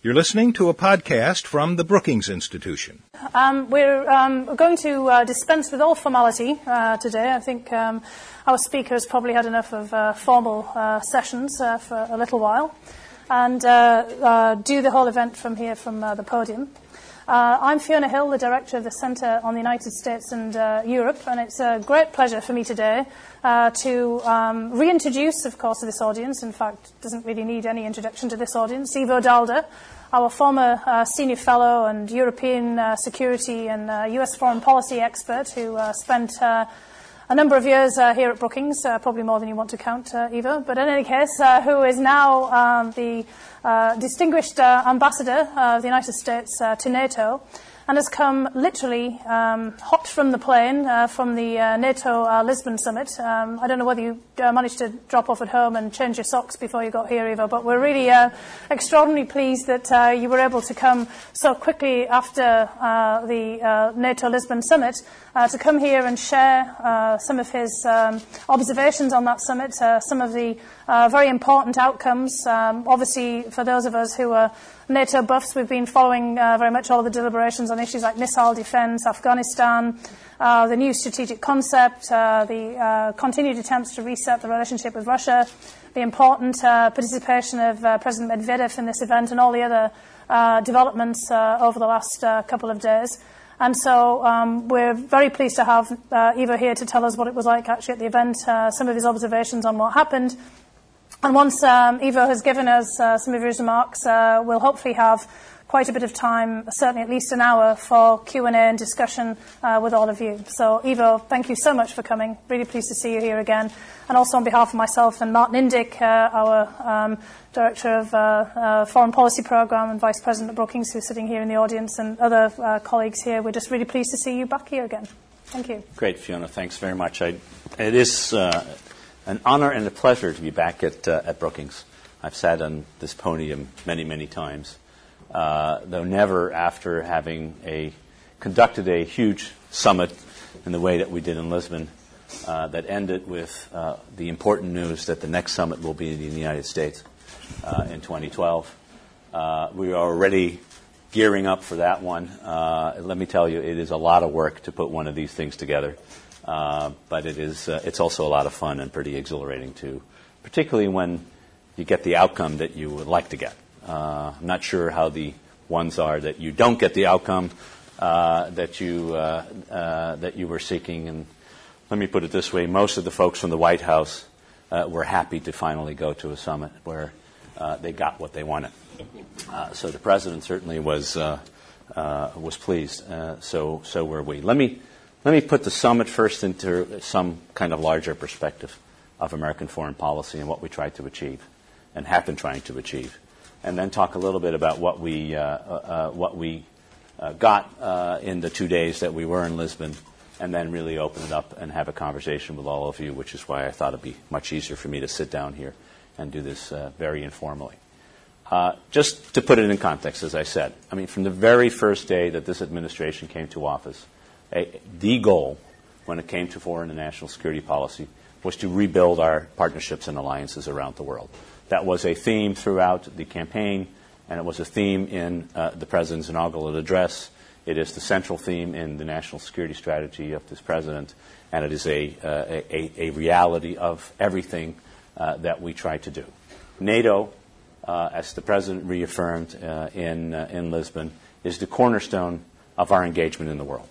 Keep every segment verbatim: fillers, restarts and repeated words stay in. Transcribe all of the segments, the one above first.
You're listening to a podcast from the Brookings Institution. Um, we're um, going to uh, dispense with all formality uh, today. I think um, our speaker has probably had enough of uh, formal uh, sessions uh, for a little while, and uh, uh, do the whole event from here, from uh, the podium. Uh, I'm Fiona Hill, the Director of the Centre on the United States and uh, Europe, and it's a great pleasure for me today uh, to um, reintroduce, of course, to this audience, in fact, doesn't really need any introduction to this audience, Ivo Daalder, our former uh, Senior Fellow and European uh, Security and uh, U S Foreign Policy expert who uh, spent uh, a number of years uh, here at Brookings, uh, probably more than you want to count, uh, Ivo, but in any case, uh, who is now um, the uh, distinguished uh, ambassador of the United States uh, to NATO, and has come literally um, hot from the plane uh, from the uh, NATO uh, Lisbon summit. Um, I don't know whether you uh, managed to drop off at home and change your socks before you got here, Ivo, but we're really uh, extraordinarily pleased that uh, you were able to come so quickly after uh, the uh, NATO Lisbon summit uh, to come here and share uh, some of his um, observations on that summit, uh, some of the uh, very important outcomes. Um, obviously, for those of us who are NATO buffs, we've been following uh, very much all of the deliberations on issues like missile defence, Afghanistan, uh, the new strategic concept, uh, the uh, continued attempts to reset the relationship with Russia, the important uh, participation of uh, President Medvedev in this event, and all the other uh, developments uh, over the last uh, couple of days. And so um, we're very pleased to have uh, Ivo here to tell us what it was like actually at the event, uh, some of his observations on what happened. And once um, Ivo has given us uh, some of his remarks, uh, we'll hopefully have quite a bit of time, certainly at least an hour, for Q and A and discussion uh, with all of you. So, Ivo, thank you so much for coming. Really pleased to see you here again. And also on behalf of myself and Martin Indyk, uh, our um, Director of uh, uh, Foreign Policy Programme and Vice President of Brookings, who's sitting here in the audience, and other uh, colleagues here, we're just really pleased to see you back here again. Thank you. Great, Fiona. Thanks very much. I, it is uh, an honor and a pleasure to be back at, uh, at Brookings. I've sat on this podium many, many times. Uh, though never after having a conducted a huge summit in the way that we did in Lisbon uh, that ended with uh, the important news that the next summit will be in the United States uh, in twenty twelve. Uh, we are already gearing up for that one. Uh, let me tell you, it is a lot of work to put one of these things together, uh, but it is uh, it's also a lot of fun and pretty exhilarating too, particularly when you get the outcome that you would like to get. Uh, I'm not sure how the ones are that you don't get the outcome uh, that you uh, uh, that you were seeking. And let me put it this way: most of the folks from the White House uh, were happy to finally go to a summit where uh, they got what they wanted. Uh, so the president certainly was uh, uh, was pleased. Uh, so so were we. Let me let me put the summit first into some kind of larger perspective of American foreign policy and what we tried to achieve and have been trying to achieve. And then talk a little bit about what we uh, uh, what we uh, got uh, in the two days that we were in Lisbon, and then really open it up and have a conversation with all of you, which is why I thought it'd be much easier for me to sit down here and do this uh, very informally. Uh, just to put it in context, as I said, I mean, from the very first day that this administration came to office, a, the goal when it came to foreign and national security policy was to rebuild our partnerships and alliances around the world. That was a theme throughout the campaign, and it was a theme in uh, the President's inaugural address. It is the central theme in the national security strategy of this President, and it is a, uh, a, a reality of everything uh, that we try to do. NATO, uh, as the President reaffirmed uh, in, uh, in Lisbon, is the cornerstone of our engagement in the world.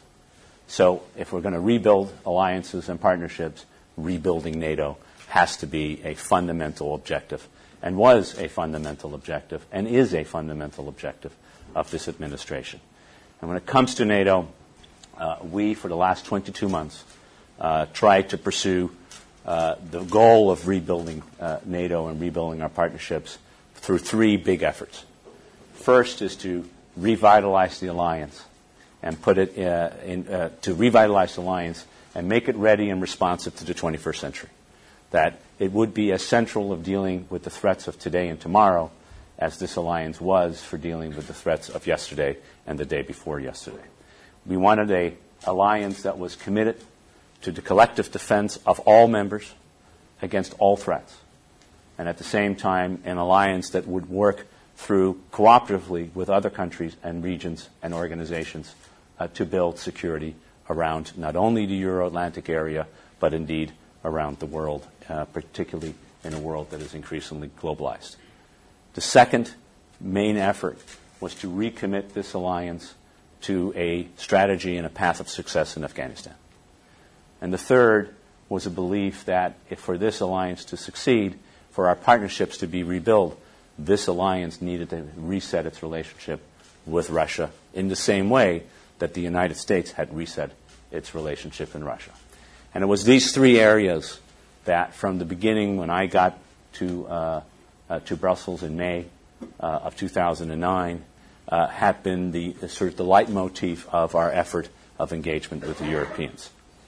So if we're going to rebuild alliances and partnerships, rebuilding NATO has to be a fundamental objective, and was a fundamental objective, and is a fundamental objective of this administration. And when it comes to NATO, uh, we, for the last twenty-two months, uh, tried to pursue uh, the goal of rebuilding uh, NATO and rebuilding our partnerships through three big efforts. First is to revitalize the alliance and put it uh, in, uh, to revitalize the alliance and make it ready and responsive to the twenty-first century. That it would be as central of dealing with the threats of today and tomorrow as this alliance was for dealing with the threats of yesterday and the day before yesterday. We wanted an alliance that was committed to the collective defense of all members against all threats, and at the same time an alliance that would work through cooperatively with other countries and regions and organizations uh, to build security around not only the Euro-Atlantic area, but indeed around the world, uh, particularly in a world that is increasingly globalized. The second main effort was to recommit this alliance to a strategy and a path of success in Afghanistan. And the third was a belief that if for this alliance to succeed, for our partnerships to be rebuilt, this alliance needed to reset its relationship with Russia in the same way that the United States had reset its relationship in Russia. And it was these three areas that from the beginning when I got to, uh, uh, to Brussels in May uh, of two thousand nine uh, had been the, the sort of the leitmotif of our effort of engagement with the Europeans.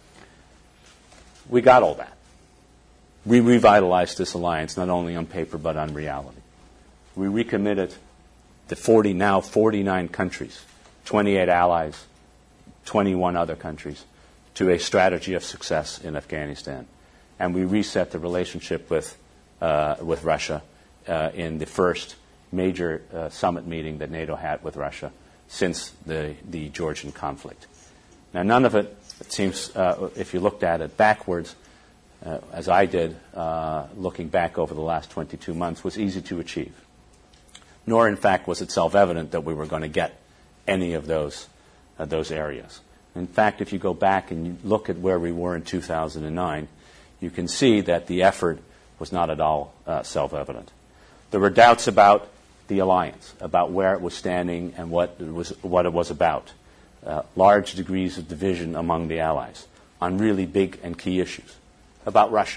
We got all that. We revitalized this alliance not only on paper but on reality. We recommitted the forty, now forty-nine countries, twenty-eight allies, twenty-one other countries, to a strategy of success in Afghanistan. And we reset the relationship with, uh, with Russia uh, in the first major uh, summit meeting that NATO had with Russia since the, the Georgian conflict. Now, none of it, it seems, uh, if you looked at it backwards, uh, as I did, uh, looking back over the last twenty-two months, was easy to achieve. Nor, in fact, was it self-evident that we were going to get any of those, uh, those areas. In fact, if you go back and you look at where we were in two thousand nine, you can see that the effort was not at all uh, self-evident. There were doubts about the alliance, about where it was standing and what it was, what it was about. Uh, large degrees of division among the allies on really big and key issues. About Russia.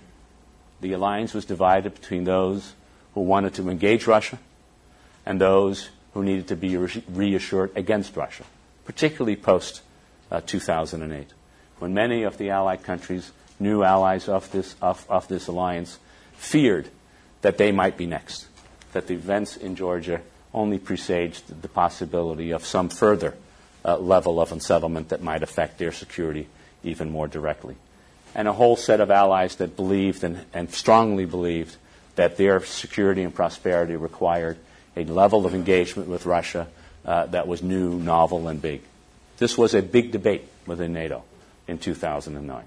The alliance was divided between those who wanted to engage Russia and those who needed to be re- reassured against Russia, particularly post uh, two thousand eight, when many of the allied countries, new allies of this, of, of this alliance, feared that they might be next, that the events in Georgia only presaged the possibility of some further uh, level of unsettlement that might affect their security even more directly. And a whole set of allies that believed and, and strongly believed that their security and prosperity required a level of engagement with Russia uh, that was new, novel, and big. This was a big debate within NATO in two thousand nine.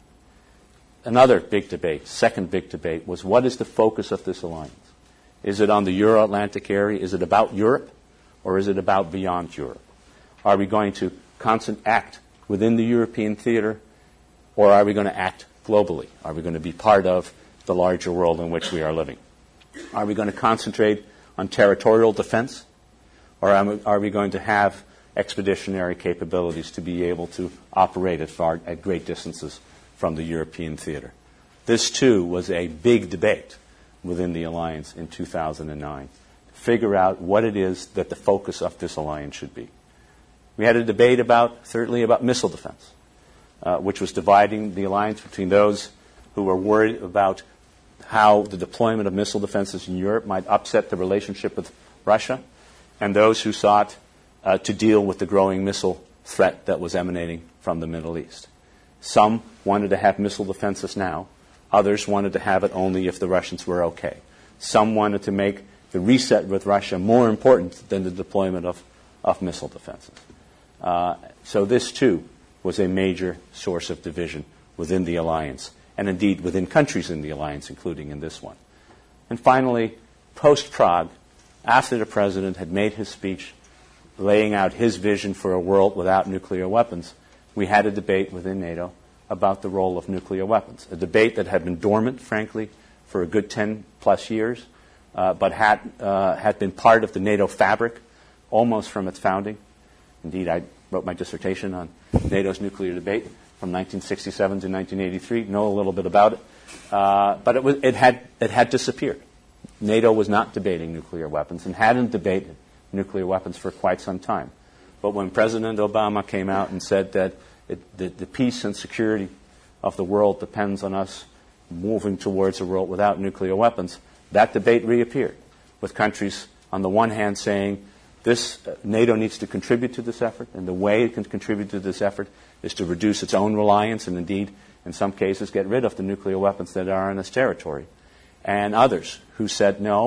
Another big debate, second big debate, was what is the focus of this alliance? Is it on the Euro-Atlantic area? Is it about Europe? Or is it about beyond Europe? Are we going to constant act within the European theater? Or are we going to act globally? Are we going to be part of the larger world in which we are living? Are we going to concentrate on territorial defense? Or are we going to have expeditionary capabilities to be able to operate at, far, at great distances from the European theater? This, too, was a big debate within the alliance in two thousand nine, to figure out what it is that the focus of this alliance should be. We had a debate about, thirdly, about missile defense, uh, which was dividing the alliance between those who were worried about how the deployment of missile defenses in Europe might upset the relationship with Russia, and those who sought uh, to deal with the growing missile threat that was emanating from the Middle East. Some wanted to have missile defenses now. Others wanted to have it only if the Russians were okay. Some wanted to make the reset with Russia more important than the deployment of, of missile defenses. Uh, so this, too, was a major source of division within the alliance, and indeed within countries in the alliance, including in this one. And finally, post-Prague, after the president had made his speech laying out his vision for a world without nuclear weapons, we had a debate within NATO about the role of nuclear weapons, a debate that had been dormant, frankly, for a good ten plus years, uh, but had, uh, had been part of the NATO fabric almost from its founding. Indeed, I wrote my dissertation on NATO's nuclear debate from nineteen sixty-seven to nineteen eighty-three, know a little bit about it, uh, but it, was, it, had, it had disappeared. NATO was not debating nuclear weapons and hadn't debated nuclear weapons for quite some time. But when President Obama came out and said that it, the, the peace and security of the world depends on us moving towards a world without nuclear weapons, that debate reappeared, with countries on the one hand saying this uh, NATO needs to contribute to this effort, and the way it can contribute to this effort is to reduce its own reliance and indeed, in some cases, get rid of the nuclear weapons that are in its territory. And others who said, no,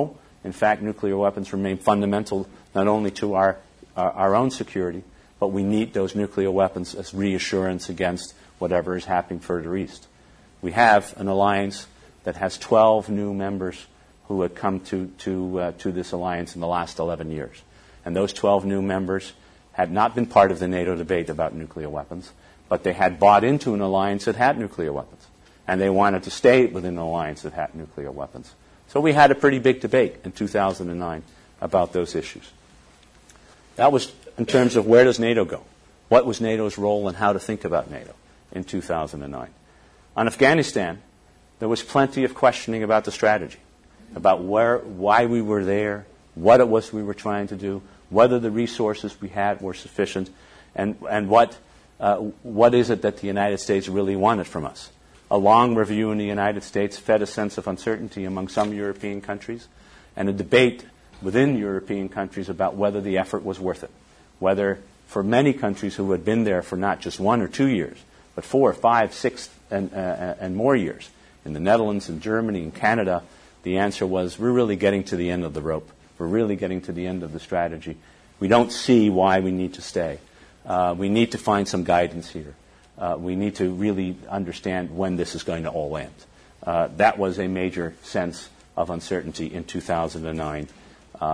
In fact, nuclear weapons remain fundamental not only to our, our, our own security, but we need those nuclear weapons as reassurance against whatever is happening further east. We have an alliance that has twelve new members who had come to, to, uh, to this alliance in the last eleven years. And those twelve new members had not been part of the NATO debate about nuclear weapons, but they had bought into an alliance that had nuclear weapons. And they wanted to stay within an alliance that had nuclear weapons. So we had a pretty big debate in two thousand nine about those issues. That was in terms of where does NATO go? What was NATO's role and how to think about NATO in two thousand nine? On Afghanistan, there was plenty of questioning about the strategy, about where, why we were there, what it was we were trying to do, whether the resources we had were sufficient, and, and what, uh, what is it that the United States really wanted from us. A long review in the United States fed a sense of uncertainty among some European countries, and a debate within European countries about whether the effort was worth it, whether for many countries who had been there for not just one or two years, but four, five, six, and, uh, and more years, in the Netherlands and Germany and Canada, the answer was, we're really getting to the end of the rope. We're really getting to the end of the strategy. We don't see why we need to stay. Uh, we need to find some guidance here. Uh, we need to really understand when this is going to all end. Uh, that was a major sense of uncertainty in two thousand nine uh,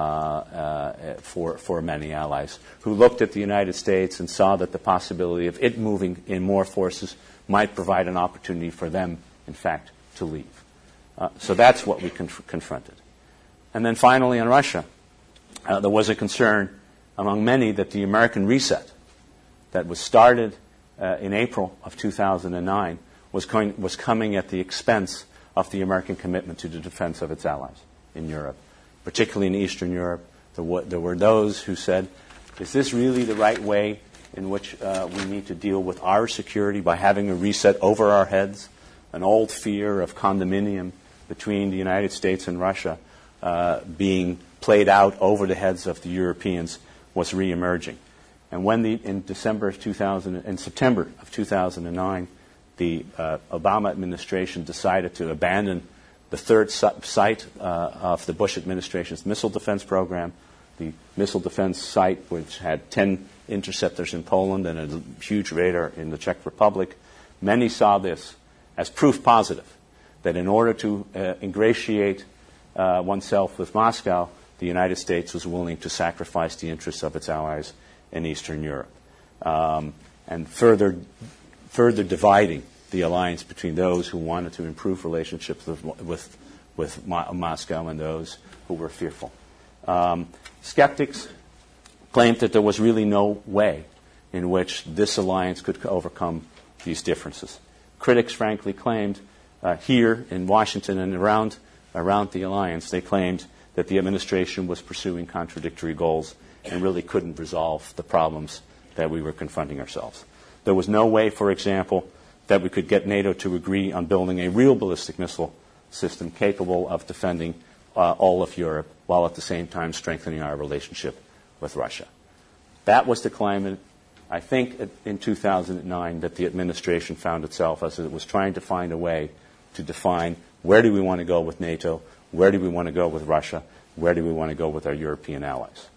uh, for, for many allies who looked at the United States and saw that the possibility of it moving in more forces might provide an opportunity for them, in fact, to leave. Uh, so that's what we conf- confronted. And then finally on Russia, uh, there was a concern among many that the American reset that was started uh, in April of two thousand nine was, going, was coming at the expense of the American commitment to the defense of its allies in Europe, particularly in Eastern Europe. There, w- there were those who said, is this really the right way in which uh, we need to deal with our security by having a reset over our heads? An old fear of condominium between the United States and Russia uh, being played out over the heads of the Europeans was reemerging. And when the, in December of two thousand, in September of two thousand nine, the uh, Obama administration decided to abandon the third su- site uh, of the Bush administration's missile defense program, the missile defense site which had ten interceptors in Poland and a huge radar in the Czech Republic. Many saw this as proof positive that in order to uh, ingratiate uh, oneself with Moscow, the United States was willing to sacrifice the interests of its allies in Eastern Europe, um, and further, further dividing the alliance between those who wanted to improve relationships with, with, with Mo- Moscow and those who were fearful. Um, skeptics claimed that there was really no way in which this alliance could overcome these differences. Critics, frankly, claimed uh, here in Washington and around, around the alliance, they claimed that the administration was pursuing contradictory goals and really couldn't resolve the problems that we were confronting ourselves. There was no way, for example, that we could get NATO to agree on building a real ballistic missile system capable of defending uh, all of Europe while at the same time strengthening our relationship with Russia. That was the climate, I think, in two thousand nine that the administration found itself as it was trying to find a way to define where do we want to go with NATO, where do we want to go with Russia, where do we want to go with our European allies.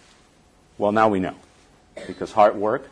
Well, now we know, because hard work,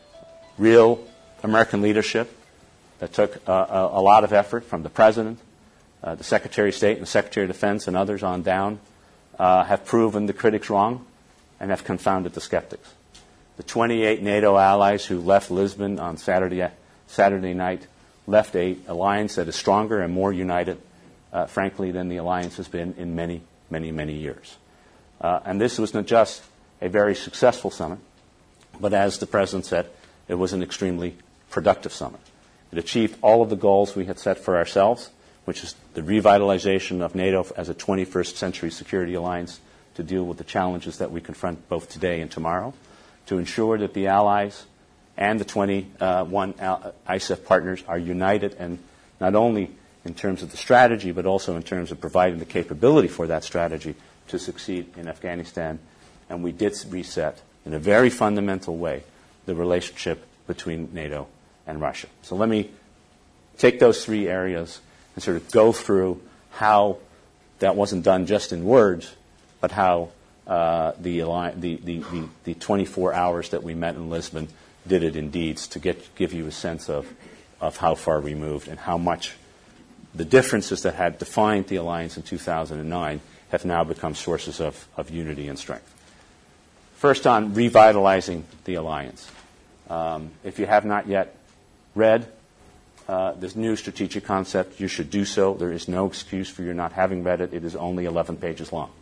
real American leadership that took uh, a, a lot of effort from the President, uh, the Secretary of State and the Secretary of Defense and others on down, uh, have proven the critics wrong and have confounded the skeptics. The twenty-eight NATO allies who left Lisbon on Saturday, Saturday night left an alliance that is stronger and more united, uh, frankly, than the alliance has been in many, many, many years. Uh, and this was not just a very successful summit, but as the President said, it was an extremely productive summit. It achieved all of the goals we had set for ourselves, which is the revitalization of NATO as a twenty-first century security alliance to deal with the challenges that we confront both today and tomorrow, to ensure that the allies and the twenty-one I S A F partners are united, and not only in terms of the strategy, but also in terms of providing the capability for that strategy to succeed in Afghanistan. And we did reset, in a very fundamental way, the relationship between NATO and Russia. So let me take those three areas and sort of go through how that wasn't done just in words, but how uh, the, the, the, the, the twenty-four hours that we met in Lisbon did it in deeds to get, give you a sense of, of how far we moved and how much the differences that had defined the alliance in two thousand nine have now become sources of, of unity and strength. First, on revitalizing the alliance. Um, if you have not yet read uh, this new strategic concept, you should do so. There is no excuse for your not having read it. It is only eleven pages long.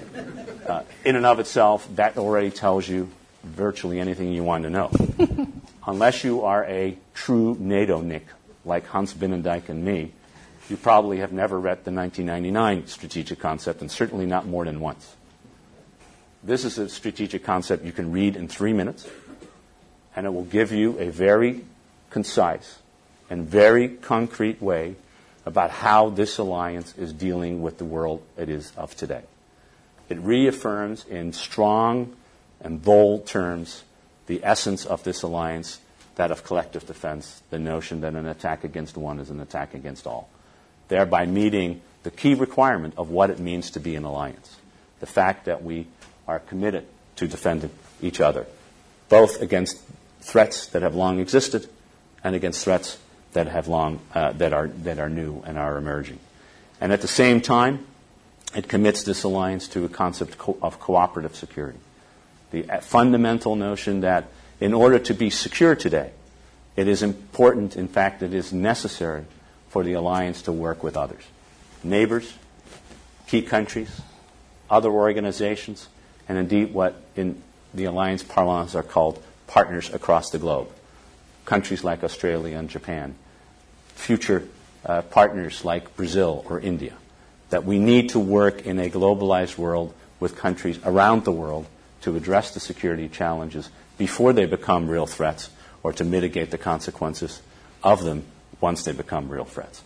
Uh, in and of itself, that already tells you virtually anything you want to know. Unless you are a true NATO-nick like Hans Binnendijk and me, you probably have never read the nineteen ninety-nine strategic concept, and certainly not more than once. This is a strategic concept you can read in three minutes, and it will give you a very concise and very concrete way about how this alliance is dealing with the world it is of today. It reaffirms in strong and bold terms the essence of this alliance, that of collective defense, the notion that an attack against one is an attack against all, thereby meeting the key requirement of what it means to be an alliance, the fact that we are committed to defending each other, both against threats that have long existed and against threats that have long uh, that are that are new and are emerging. And at the same time, it commits this alliance to a concept co- of cooperative security, the fundamental notion that in order to be secure today, it is important, in fact, it is necessary for the alliance to work with others, neighbors, key countries, other organizations, and indeed what in the alliance parlance are called partners across the globe, countries like Australia and Japan, future uh, partners like Brazil or India, that we need to work in a globalized world with countries around the world to address the security challenges before they become real threats or to mitigate the consequences of them once they become real threats.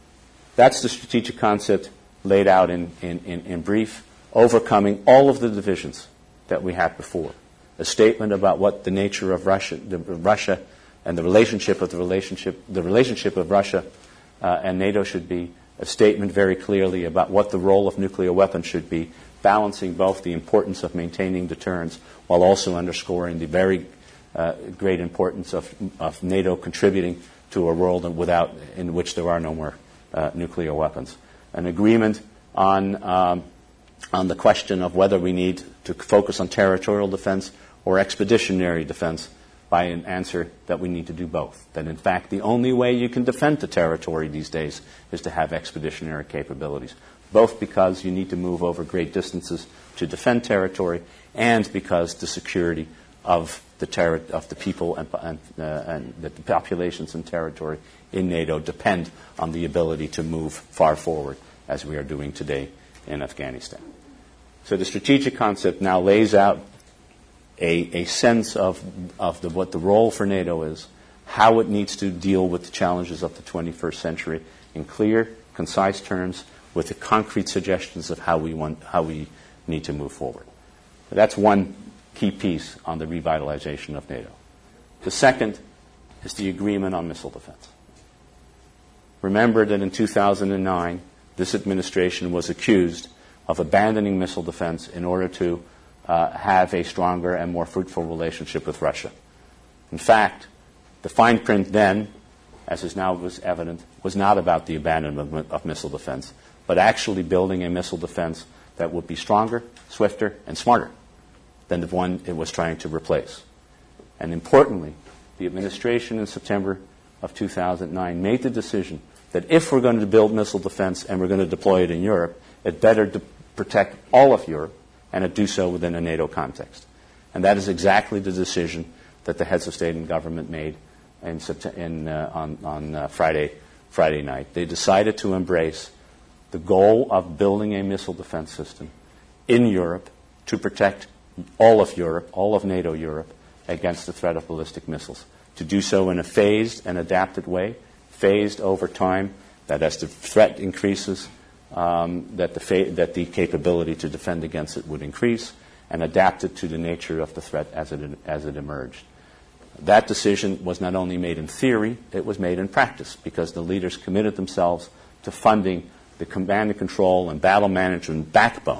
That's the strategic concept laid out in, in, in, in brief, overcoming all of the divisions that we had before. A statement about what the nature of Russia, the, Russia and the relationship of the relationship, the relationship of Russia uh, and NATO should be. A statement very clearly about what the role of nuclear weapons should be, balancing both the importance of maintaining deterrence while also underscoring the very uh, great importance of, of NATO contributing to a world without, in which there are no more uh, nuclear weapons. An agreement on um, on the question of whether we need to focus on territorial defense or expeditionary defense, by an answer that we need to do both. That, in fact, the only way you can defend the territory these days is to have expeditionary capabilities, both because you need to move over great distances to defend territory and because the security of the, terri- of the people and, and, uh, and the populations and territory in NATO depend on the ability to move far forward, as we are doing today in Afghanistan. So the strategic concept now lays out A, a sense of, of the, what the role for NATO is, how it needs to deal with the challenges of the twenty-first century in clear, concise terms, with the concrete suggestions of how we want, how we need to move forward. That's one key piece on the revitalization of NATO. The second is the agreement on missile defense. Remember that in two thousand nine, this administration was accused of abandoning missile defense in order to Uh, have a stronger and more fruitful relationship with Russia. In fact, the fine print then, as is now was evident, was not about the abandonment of missile defense, but actually building a missile defense that would be stronger, swifter, and smarter than the one it was trying to replace. And importantly, the administration in September of two thousand nine made the decision that if we're going to build missile defense and we're going to deploy it in Europe, it better to protect all of Europe and to do so within a NATO context. And that is exactly the decision that the heads of state and government made in, in, uh, on, on uh, Friday, Friday night. They decided to embrace the goal of building a missile defense system in Europe to protect all of Europe, all of NATO Europe, against the threat of ballistic missiles. To do so in a phased and adapted way, phased over time, that as the threat increases, Um, that the fa- that the capability to defend against it would increase, and adapted to the nature of the threat as it as it emerged. That decision was not only made in theory, it was made in practice, because the leaders committed themselves to funding the command and control and battle management backbone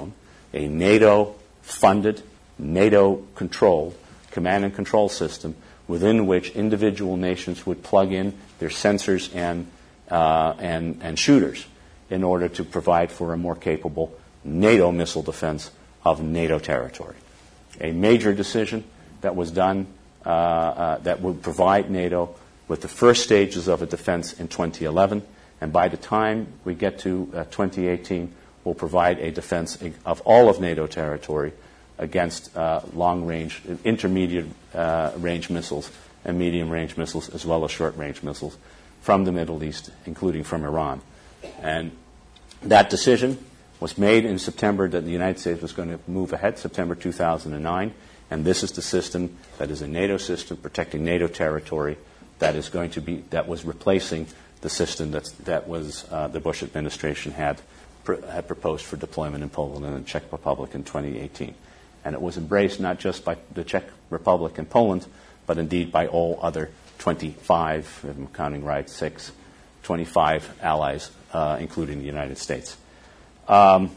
a NATO-funded, NATO-controlled command and control system within which individual nations would plug in their sensors and, uh, and, and shooters in order to provide for a more capable NATO missile defense of NATO territory. A major decision that was done uh, uh, that would provide NATO with the first stages of a defense in twenty eleven, and by the time we get to uh, twenty eighteen, will provide a defense of all of NATO territory against uh, long-range, intermediate uh, range missiles and medium-range missiles, as well as short-range missiles from the Middle East, including from Iran. And that decision was made in September that the United States was going to move ahead, September two thousand nine, and this is the system that is a NATO system protecting NATO territory that is going to be, that was replacing the system that's, that was uh, the Bush administration had, pr- had proposed for deployment in Poland and the Czech Republic in twenty eighteen. And it was embraced not just by the Czech Republic and Poland, but indeed by all other twenty-five, if I'm counting right, six, twenty-five allies, uh, including the United States. Um,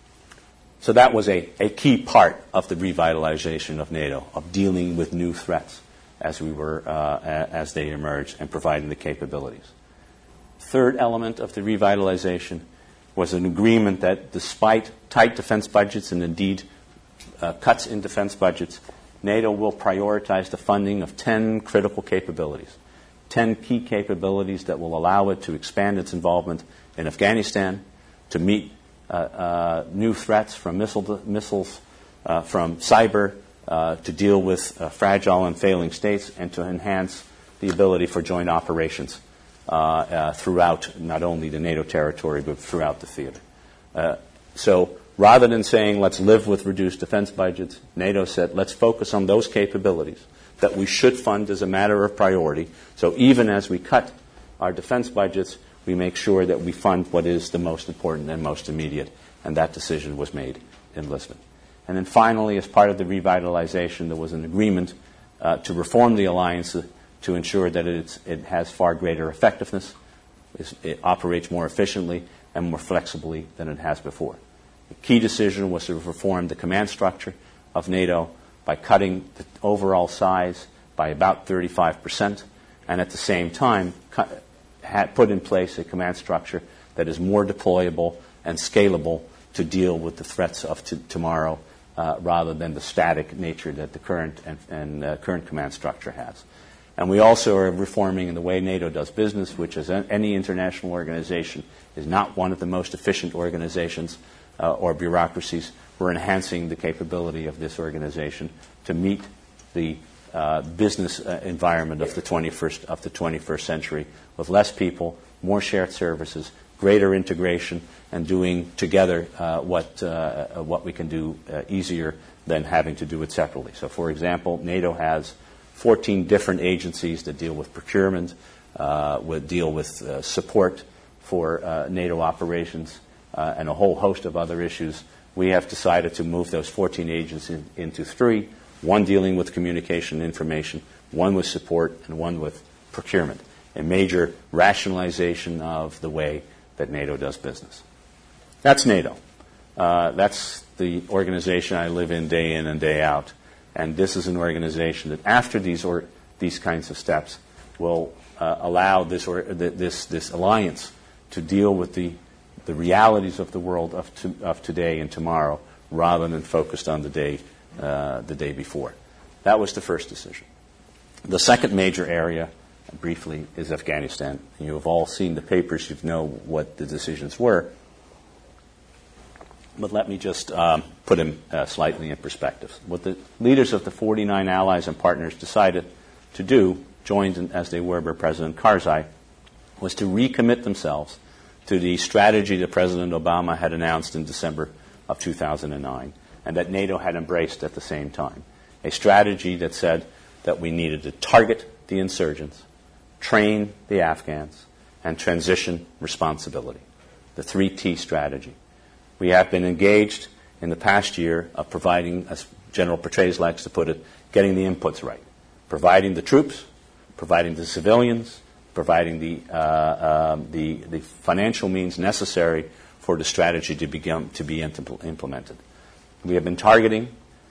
so that was a, a key part of the revitalization of NATO, of dealing with new threats as we were uh, as they emerged and providing the capabilities. Third element of the revitalization was an agreement that despite tight defense budgets and indeed uh, cuts in defense budgets, NATO will prioritize the funding of ten critical capabilities, ten key capabilities that will allow it to expand its involvement in Afghanistan, to meet uh, uh, new threats from missile missiles, uh, from cyber, uh, to deal with uh, fragile and failing states, and to enhance the ability for joint operations uh, uh, throughout not only the NATO territory, but throughout the theater. Uh, so rather than saying, let's live with reduced defense budgets, NATO said, let's focus on those capabilities that we should fund as a matter of priority. So even as we cut our defense budgets, we make sure that we fund what is the most important and most immediate. And that decision was made in Lisbon. And then finally, as part of the revitalization, there was an agreement uh, to reform the alliance uh, to ensure that it's, it has far greater effectiveness, it operates more efficiently and more flexibly than it has before. The key decision was to reform the command structure of NATO by cutting the overall size by about thirty-five percent, and at the same time cut, had put in place a command structure that is more deployable and scalable to deal with the threats of t- tomorrow uh, rather than the static nature that the current and, and uh, current command structure has. And we also are reforming in the way NATO does business, which is any international organization is not one of the most efficient organizations uh, or bureaucracies. We're enhancing the capability of this organization to meet the uh, business uh, environment of the twenty-first of the twenty-first century with less people, more shared services, greater integration, and doing together uh, what uh, what we can do uh, easier than having to do it separately. So, for example, NATO has fourteen different agencies that deal with procurement, uh, would deal with uh, support for uh, NATO operations, uh, and a whole host of other issues. We have decided to move those fourteen agencies into three, one dealing with communication and information, one with support, and one with procurement, a major rationalization of the way that NATO does business. That's NATO. Uh, that's the organization I live in day in and day out. And this is an organization that after these or these kinds of steps will uh, allow this or this this alliance to deal with the the realities of the world of to, of today and tomorrow, rather than focused on the day uh, the day before. That was the first decision. The second major area, briefly, is Afghanistan. You have all seen the papers. You know what the decisions were. But let me just um, put them uh, slightly in perspective. What the leaders of the forty-nine allies and partners decided to do, joined in, as they were by President Karzai, was to recommit themselves to the strategy that President Obama had announced in December of two thousand nine, and that NATO had embraced at the same time. A strategy that said that we needed to target the insurgents, train the Afghans, and transition responsibility. The three T strategy. We have been engaged in the past year of providing, as General Petraeus likes to put it, getting the inputs right. Providing the troops, providing the civilians, providing the, uh, um, the, the financial means necessary for the strategy to, begin, to be implemented. we have been targeting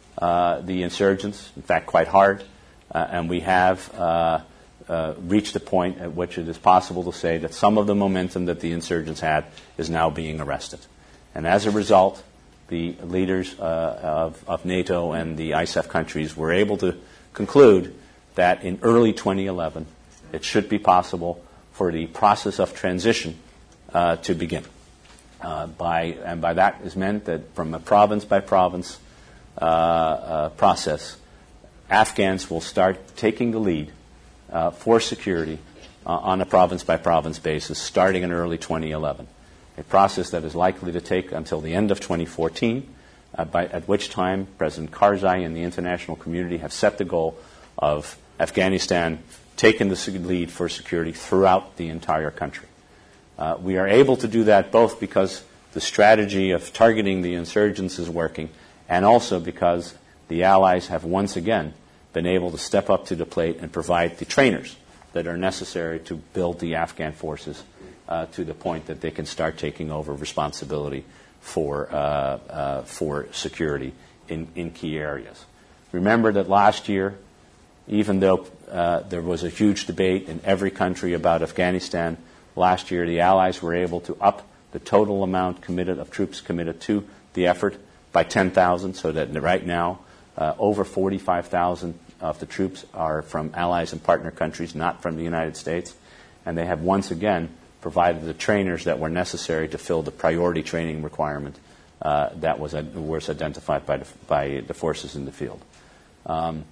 uh, the insurgents, in fact, quite hard, uh, and we have uh, uh, reached a point at which it is possible to say that some of the momentum that the insurgents had is now being arrested. And as a result, the leaders uh, of, of NATO and the I S A F countries were able to conclude that in early twenty eleven, it should be possible for the process of transition uh, to begin. Uh, by and by that is meant that from a province by province uh, uh, process, Afghans will start taking the lead uh, for security uh, on a province by province basis starting in early twenty eleven. A process that is likely to take until the end of twenty fourteen, uh, by, at which time President Karzai and the international community have set the goal of Afghanistan taking the lead for security throughout the entire country. Uh, we are able to do that both because the strategy of targeting the insurgents is working and also because the Allies have once again been able to step up to the plate and provide the trainers that are necessary to build the Afghan forces uh, to the point that they can start taking over responsibility for, uh, uh, for security in, in key areas. Remember that last year, even though uh, there was a huge debate in every country about Afghanistan, last year the Allies were able to up the total amount committed of troops committed to the effort by ten thousand, so that right now uh, over forty-five thousand of the troops are from allies and partner countries, not from the United States. And they have once again provided the trainers that were necessary to fill the priority training requirement uh, that was, uh, was identified by the, by the forces in the field. Um,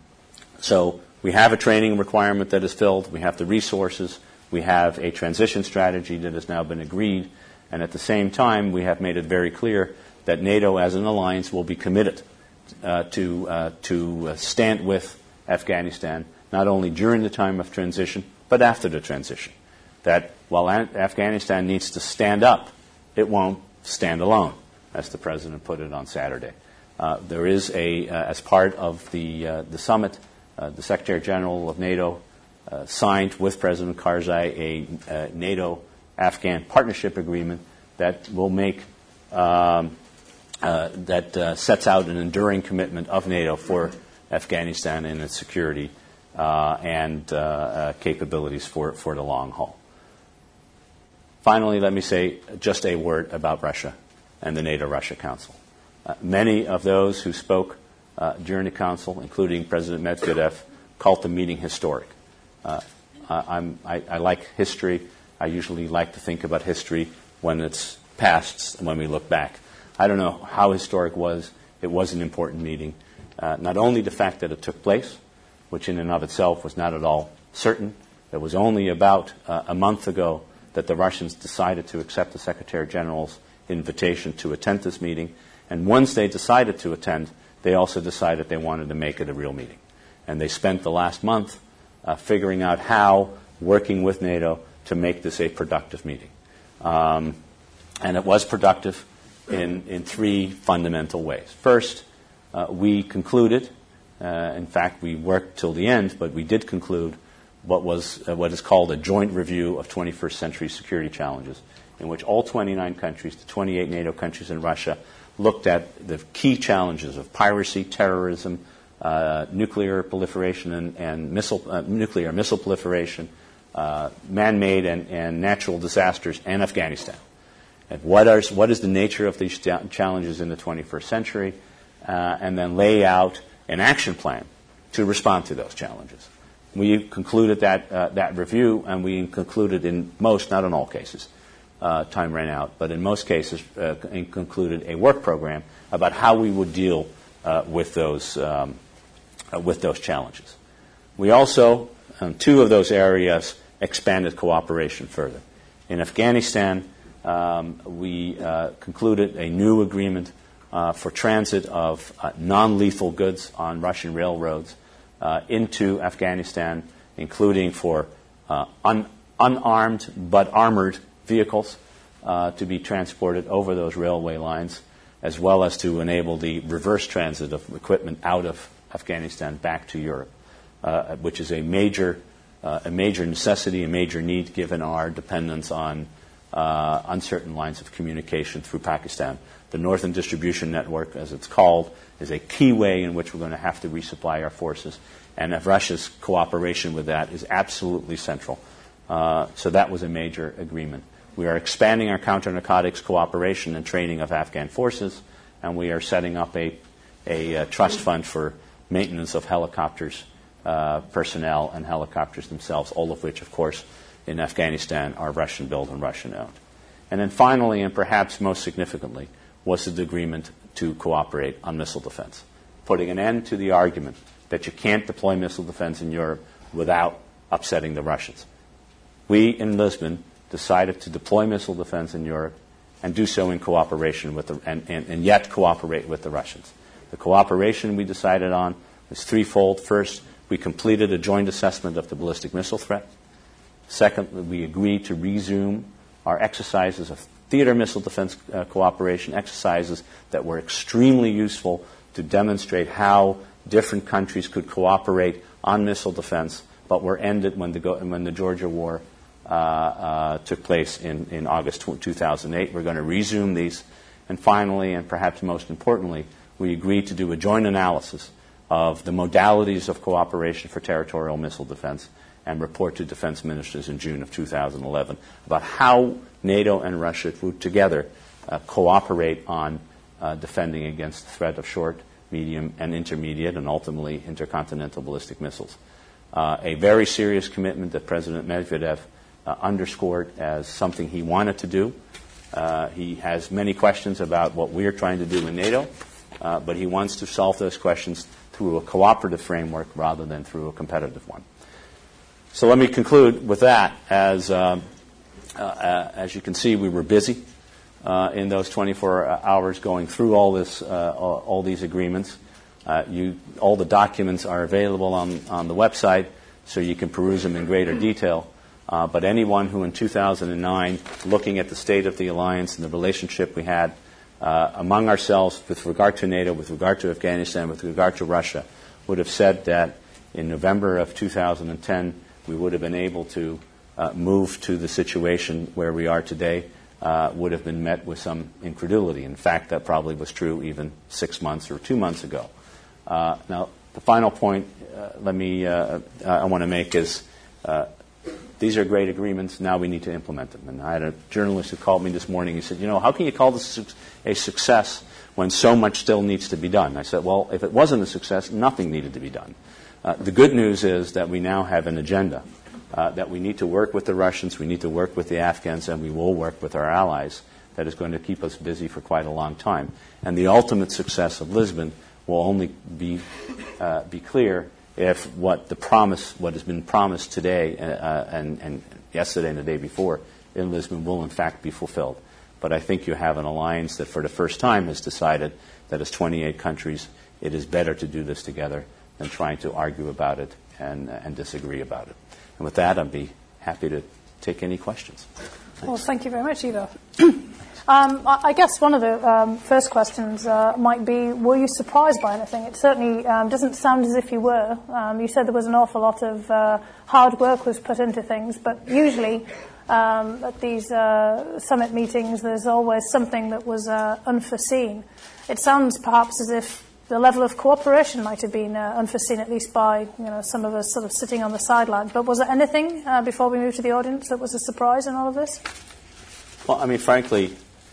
so we have a training requirement that is filled. We have the resources. We have a transition strategy that has now been agreed. And at the same time, we have made it very clear that NATO as an alliance will be committed uh, to, uh, to uh, stand with Afghanistan, not only during the time of transition, but after the transition. That while An- Afghanistan needs to stand up, it won't stand alone, as the President put it on Saturday. Uh, there is a, uh, as part of the, uh, the summit, uh, the Secretary General of NATO uh, signed with President Karzai a uh, NATO-Afghan partnership agreement that will make, um, uh, that uh, sets out an enduring commitment of NATO for Afghanistan and its security uh, and uh, uh, capabilities for, for the long haul. Finally, let me say just a word about Russia and the NATO-Russia Council. Uh, many of those who spoke uh, during the Council, including President Medvedev, called the meeting historic. Uh, I'm, I, I like history. I usually like to think about history when it's past and when we look back. I don't know how historic it was. It was an important meeting. Uh, not only the fact that it took place, which in and of itself was not at all certain. It was only about uh, a month ago that the Russians decided to accept the Secretary General's invitation to attend this meeting. And once they decided to attend, they also decided they wanted to make it a real meeting. And they spent the last month uh, figuring out how, working with NATO, to make this a productive meeting. Um, and it was productive in, in three fundamental ways. First, uh, we concluded, uh, in fact, we worked till the end, but we did conclude what was uh, what is called a joint review of twenty-first century security challenges, in which all twenty-nine countries, the twenty-eight NATO countries and Russia, looked at the key challenges of piracy, terrorism, uh, nuclear proliferation and, and missile, uh, nuclear missile proliferation, uh, man-made and, and natural disasters, and Afghanistan. And what, are, what is the nature of these challenges in the twenty-first century, uh, and then lay out an action plan to respond to those challenges. We concluded that uh, that review, and we concluded in most, not in all cases, uh, time ran out, but in most cases, uh, concluded a work program about how we would deal uh, with those um, uh, with those challenges. We also, um, two of those areas, expanded cooperation further. In Afghanistan, um, we uh, concluded a new agreement uh, for transit of uh, non-lethal goods on Russian railroads Uh, into Afghanistan, including for uh, un- unarmed but armored vehicles uh, to be transported over those railway lines, as well as to enable the reverse transit of equipment out of Afghanistan back to Europe, uh, which is a major, uh, a major necessity, a major need given our dependence on uh, uncertain lines of communication through Pakistan. The Northern Distribution Network, as it's called, is a key way in which we're going to have to resupply our forces, and Russia's cooperation with that is absolutely central. Uh, so that was a major agreement. We are expanding our counter-narcotics cooperation and training of Afghan forces, and we are setting up a, a, a trust fund for maintenance of helicopters, uh, personnel, and helicopters themselves, all of which, of course, in Afghanistan are Russian-built and Russian-owned. And then finally, and perhaps most significantly, was the agreement to cooperate on missile defense, putting an end to the argument that you can't deploy missile defense in Europe without upsetting the Russians. We in Lisbon decided to deploy missile defense in Europe and do so in cooperation with the, and, and, and yet cooperate with the Russians. The cooperation we decided on was threefold. First, we completed a joint assessment of the ballistic missile threat. Second, we agreed to resume our exercises of theater missile defense uh, cooperation, exercises that were extremely useful to demonstrate how different countries could cooperate on missile defense, but were ended when the, when the Georgia War uh, uh, took place in, in August two thousand eight. We're going to resume these. And finally, and perhaps most importantly, we agreed to do a joint analysis of the modalities of cooperation for territorial missile defense and report to defense ministers in June of two thousand eleven about how NATO and Russia would together uh, cooperate on uh, defending against the threat of short, medium, and intermediate, and ultimately intercontinental ballistic missiles. Uh, a very serious commitment that President Medvedev uh, underscored as something he wanted to do. Uh, he has many questions about what we're trying to do in NATO, uh, but he wants to solve those questions through a cooperative framework rather than through a competitive one. So let me conclude with that. As uh, uh, as you can see, we were busy uh, in those twenty-four hours going through all this, uh, all, all these agreements. Uh, you, all the documents are available on, on the website, so you can peruse them in greater detail. Uh, but anyone who in two thousand nine, looking at the state of the alliance and the relationship we had uh, among ourselves with regard to NATO, with regard to Afghanistan, with regard to Russia, would have said that in November of two thousand ten, we would have been able to uh, move to the situation where we are today, uh, would have been met with some incredulity. In fact, that probably was true even six months or two months ago. Uh, now, the final point uh, let me uh, I want to make is uh, these are great agreements. Now we need to implement them. And I had a journalist who called me this morning. He said, you know, how can you call this a success when so much still needs to be done? I said, well, if it wasn't a success, nothing needed to be done. Uh, the good news is that we now have an agenda, uh, that we need to work with the Russians, we need to work with the Afghans, and we will work with our allies. That is going to keep us busy for quite a long time. And the ultimate success of Lisbon will only be uh, be clear if what the promise, what has been promised today uh, and, and yesterday and the day before in Lisbon will in fact be fulfilled. But I think you have an alliance that for the first time has decided that as twenty-eight countries, it is better to do this together than trying to argue about it and, and disagree about it. And with that, I'd be happy to take any questions. Thanks. Well, thank you very much, Ivo. um, I, I guess one of the um, first questions uh, might be, were you surprised by anything? It certainly um, doesn't sound as if you were. Um, you said there was an awful lot of uh, hard work was put into things, but usually um, at these uh, summit meetings, there's always something that was uh, unforeseen. It sounds perhaps as if the level of cooperation might have been uh, unforeseen, at least by you know some of us sort of sitting on the sidelines. But was there anything, uh, before we move to the audience, that was a surprise in all of this? Well, I mean, frankly,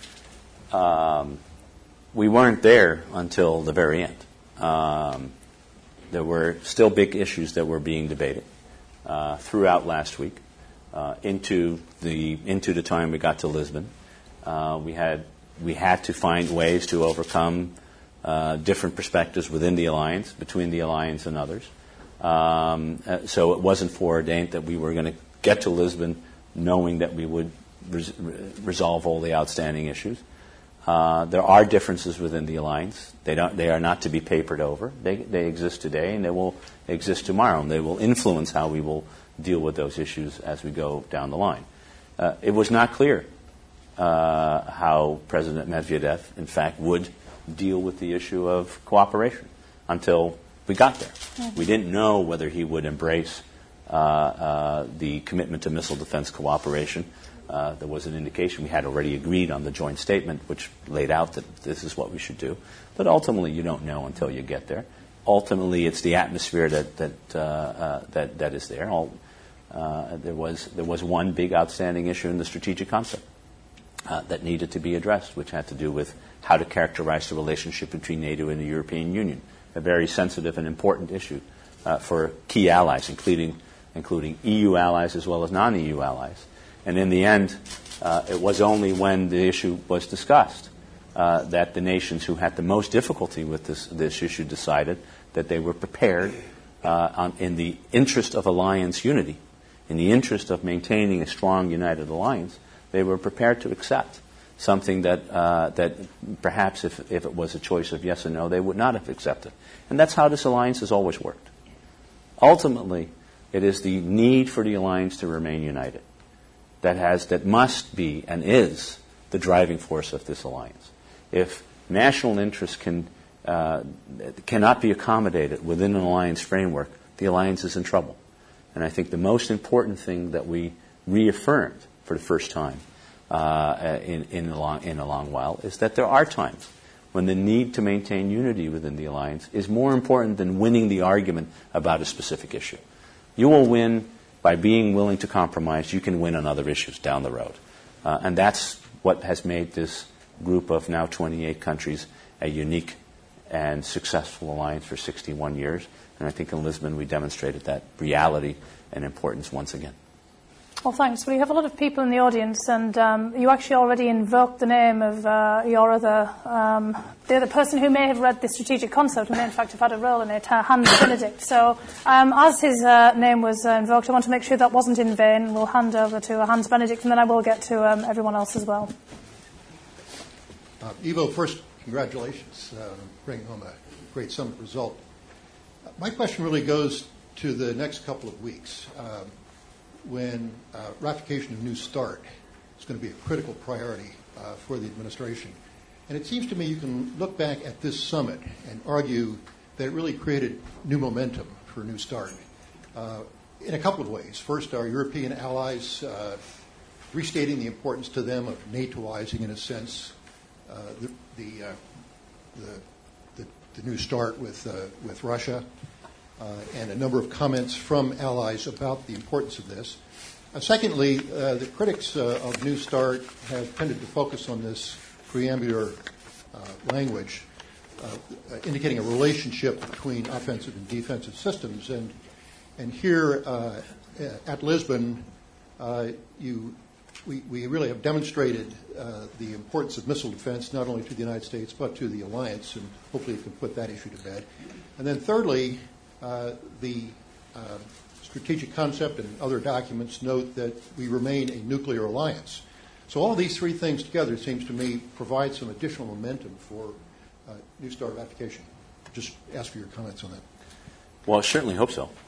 um, we weren't there until the very end. Um, there were still big issues that were being debated uh, throughout last week, uh, into the into the time we got to Lisbon. Uh, we had we had to find ways to overcome Uh, different perspectives within the alliance, between the alliance and others. Um, uh, so it wasn't foreordained that we were going to get to Lisbon knowing that we would res- resolve all the outstanding issues. Uh, there are differences within the alliance. They don't. They are not to be papered over. They, they exist today, and they will exist tomorrow, and they will influence how we will deal with those issues as we go down the line. Uh, it was not clear uh, how President Medvedev, in fact, would deal with the issue of cooperation until we got there. Mm-hmm. We didn't know whether he would embrace uh, uh, the commitment to missile defense cooperation, Uh, there was an indication we had already agreed on the joint statement, which laid out that this is what we should do. But ultimately, you don't know until you get there. Ultimately, it's the atmosphere that that uh, uh, that, that is there. All, uh, there was there was one big outstanding issue in the strategic concept uh, that needed to be addressed, which had to do with how to characterize the relationship between NATO and the European Union, a very sensitive and important issue uh, for key allies, including including E U allies as well as non-E U allies. And in the end, uh, it was only when the issue was discussed uh, that the nations who had the most difficulty with this, this issue decided that they were prepared, uh, on, in the interest of alliance unity, in the interest of maintaining a strong, united alliance, they were prepared to accept something that uh, that perhaps if, if it was a choice of yes or no, they would not have accepted. And that's how this alliance has always worked. Ultimately, it is the need for the alliance to remain united that has that must be and is the driving force of this alliance. If national interests can uh, cannot be accommodated within an alliance framework, the alliance is in trouble. And I think the most important thing that we reaffirmed for the first time uh, in in a long in a long while is that there are times when the need to maintain unity within the alliance is more important than winning the argument about a specific issue. You will win by being willing to compromise. You can win on other issues down the road. Uh, and that's what has made this group of now twenty-eight countries a unique and successful alliance for sixty-one years. And I think in Lisbon we demonstrated that reality and importance once again. Well, thanks. Well, you have a lot of people in the audience, and um, you actually already invoked the name of uh, your other, um, the other person who may have read the strategic concept and may in fact have had a role in it, uh, Hans Benedict. So um, as his uh, name was uh, invoked, I want to make sure that wasn't in vain. We'll hand over to uh, Hans Benedict, and then I will get to um, everyone else as well. Uh, Ivo, first, congratulations uh, on bringing home a great summit result. Uh, my question really goes to the next couple of weeks. Uh, when uh, ratification of New START is going to be a critical priority uh, for the administration. And it seems to me you can look back at this summit and argue that it really created new momentum for New START uh, in a couple of ways. First, our European allies uh, restating the importance to them of NATOizing, in a sense, uh, the, the, uh, the, the, the New START with, uh, with Russia. Uh, and a number of comments from allies about the importance of this. Uh, secondly, uh, the critics uh, of New START have tended to focus on this preambular uh, language, uh, indicating a relationship between offensive and defensive systems. And and here uh, at Lisbon, uh, you we, we really have demonstrated uh, the importance of missile defense, not only to the United States but to the alliance, and hopefully you can put that issue to bed. And then thirdly, Uh, the uh, strategic concept and other documents note that we remain a nuclear alliance. So all of these three things together, it seems to me, provide some additional momentum for uh, New START ratification. Just ask for your comments on that. Well, I certainly hope so.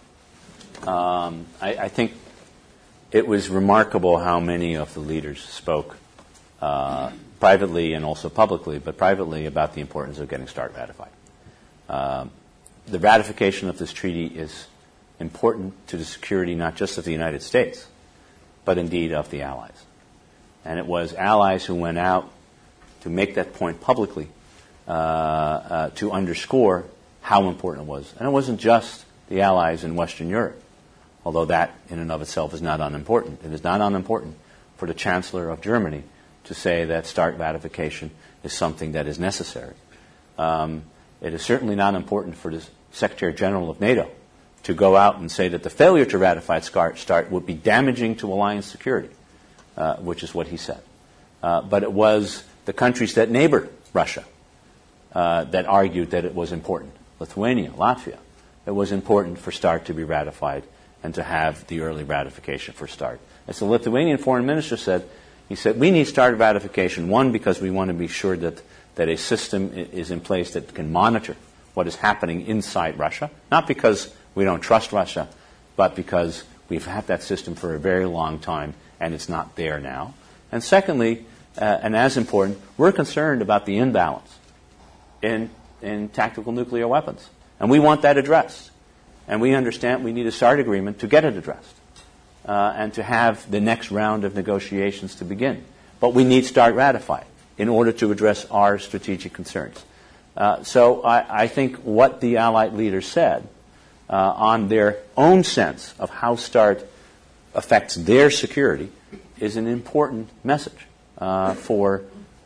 Um, I, I think it was remarkable how many of the leaders spoke uh, privately and also publicly, but privately about the importance of getting START ratified. Um, The ratification of this treaty is important to the security not just of the United States, but indeed of the allies. And it was allies who went out to make that point publicly uh, uh, to underscore how important it was. And it wasn't just the allies in Western Europe, although that in and of itself is not unimportant. It is not unimportant for the Chancellor of Germany to say that START ratification is something that is necessary. Um, it is certainly not important for the Secretary General of NATO to go out and say that the failure to ratify START would be damaging to alliance security, uh, which is what he said. Uh, but it was the countries that neighbored Russia uh, that argued that it was important. Lithuania, Latvia. It was important for START to be ratified and to have the early ratification for START. As the Lithuanian foreign minister said, he said, we need START ratification, one, because we want to be sure that, that a system is in place that can monitor what is happening inside Russia, not because we don't trust Russia, but because we've had that system for a very long time and it's not there now. And secondly, uh, and as important, we're concerned about the imbalance in, in tactical nuclear weapons. And we want that addressed. And we understand we need a START agreement to get it addressed. uh, and to have the next round of negotiations to begin. But we need to start ratifying in order to address our strategic concerns. Uh, so I, I think what the Allied leaders said uh, on their own sense of how START affects their security is an important message uh, for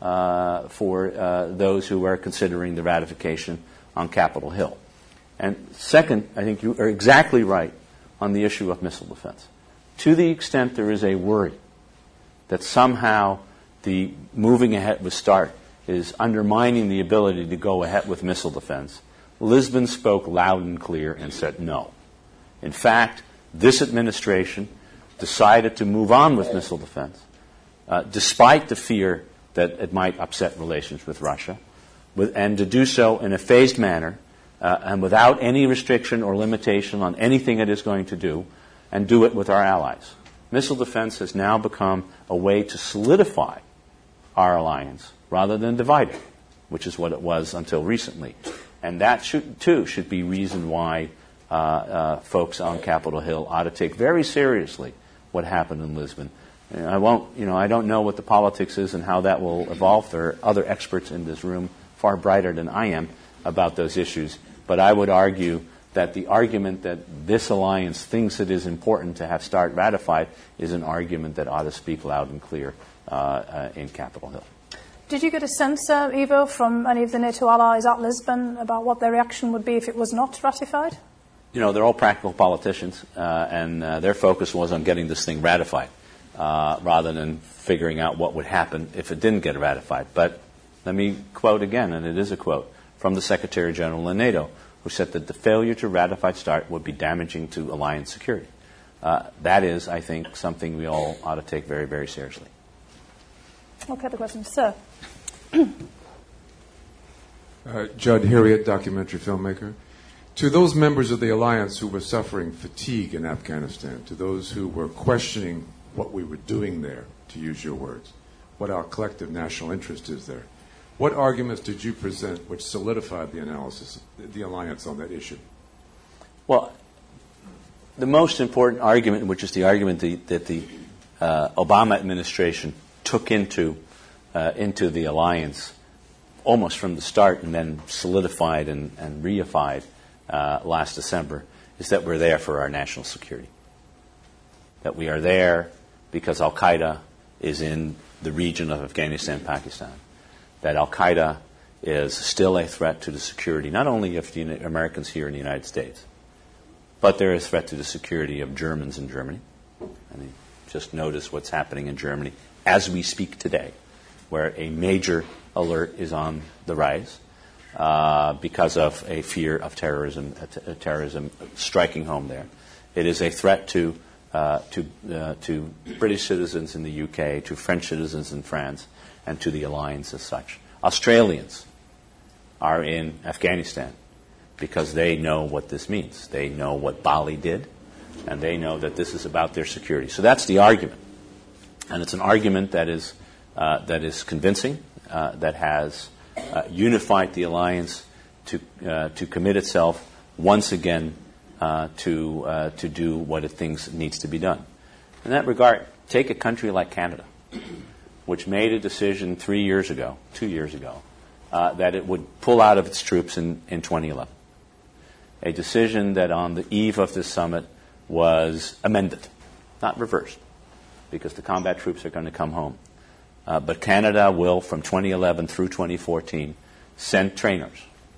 uh, for uh, those who are considering the ratification on Capitol Hill. And second, I think you are exactly right on the issue of missile defense. To the extent there is a worry that somehow the moving ahead with START is undermining the ability to go ahead with missile defense, Lisbon spoke loud and clear and said no. In fact, this administration decided to move on with missile defense, uh, despite the fear that it might upset relations with Russia, with, and to do so in a phased manner uh, and without any restriction or limitation on anything it is going to do, and do it with our allies. Missile defense has now become a way to solidify our alliance rather than divide it, which is what it was until recently. And that, should, too, should be reason why uh, uh, folks on Capitol Hill ought to take very seriously what happened in Lisbon. And I won't, you know, I don't know what the politics is and how that will evolve. There are other experts in this room, far brighter than I am, about those issues. But I would argue that the argument that this alliance thinks it is important to have START ratified is an argument that ought to speak loud and clear uh, uh, in Capitol Hill. Did you get a sense, uh, Ivo, from any of the NATO allies at Lisbon about what their reaction would be if it was not ratified? You know, they're all practical politicians, uh, and uh, their focus was on getting this thing ratified uh, rather than figuring out what would happen if it didn't get ratified. But let me quote again, and it is a quote, from the Secretary General of NATO, who said that the failure to ratify START would be damaging to alliance security. Uh, that is, I think, something we all ought to take very, very seriously. Okay, the question, sir. uh, Judd Harriet, documentary filmmaker. To those members of the alliance who were suffering fatigue in Afghanistan, to those who were questioning what we were doing there, to use your words, what our collective national interest is there, what arguments did you present which solidified the analysis, the alliance on that issue? Well, the most important argument, which is the argument the, that the uh, Obama administration took into uh, into the alliance almost from the start and then solidified and, and reified uh, last December, is that we're there for our national security. That we are there because Al-Qaeda is in the region of Afghanistan, Pakistan. That Al-Qaeda is still a threat to the security, not only of the Americans here in the United States, but they're a threat to the security of Germans in Germany. I mean, just notice what's happening in Germany as we speak today, where a major alert is on the rise uh, because of a fear of terrorism, uh, t- uh, terrorism striking home there. It is a threat to uh, to uh, to British citizens in the U K, to French citizens in France, and to the alliance as such. Australians are in Afghanistan because they know what this means. They know what Bali did, and they know that this is about their security. So that's the argument. And it's an argument that is uh, that is convincing, uh, that has uh, unified the alliance to uh, to commit itself once again uh, to uh, to do what it thinks needs to be done. In that regard, take a country like Canada, which made a decision three years ago, two years ago, uh, that it would pull out of its troops in, in twenty eleven. A decision that on the eve of this summit was amended, not reversed, because the combat troops are going to come home. Uh, but Canada will, from twenty eleven through twenty fourteen, send trainers,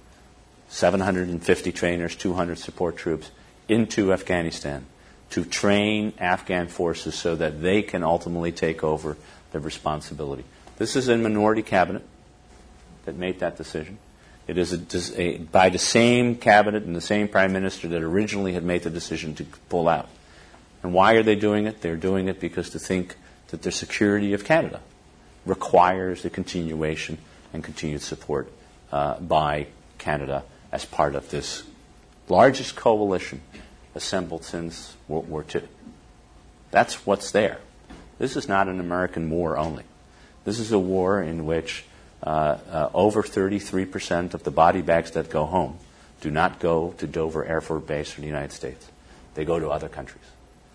seven hundred fifty trainers, two hundred support troops, into Afghanistan to train Afghan forces so that they can ultimately take over the responsibility. This is a minority cabinet that made that decision. It is a, a, by the same cabinet and the same prime minister that originally had made the decision to pull out. And why are they doing it? They're doing it because they think that the security of Canada requires the continuation and continued support uh, by Canada as part of this largest coalition assembled since World War Two. That's what's there. This is not an American war only. This is a war in which uh, uh, over thirty-three percent of the body bags that go home do not go to Dover Air Force Base or the United States. They go to other countries.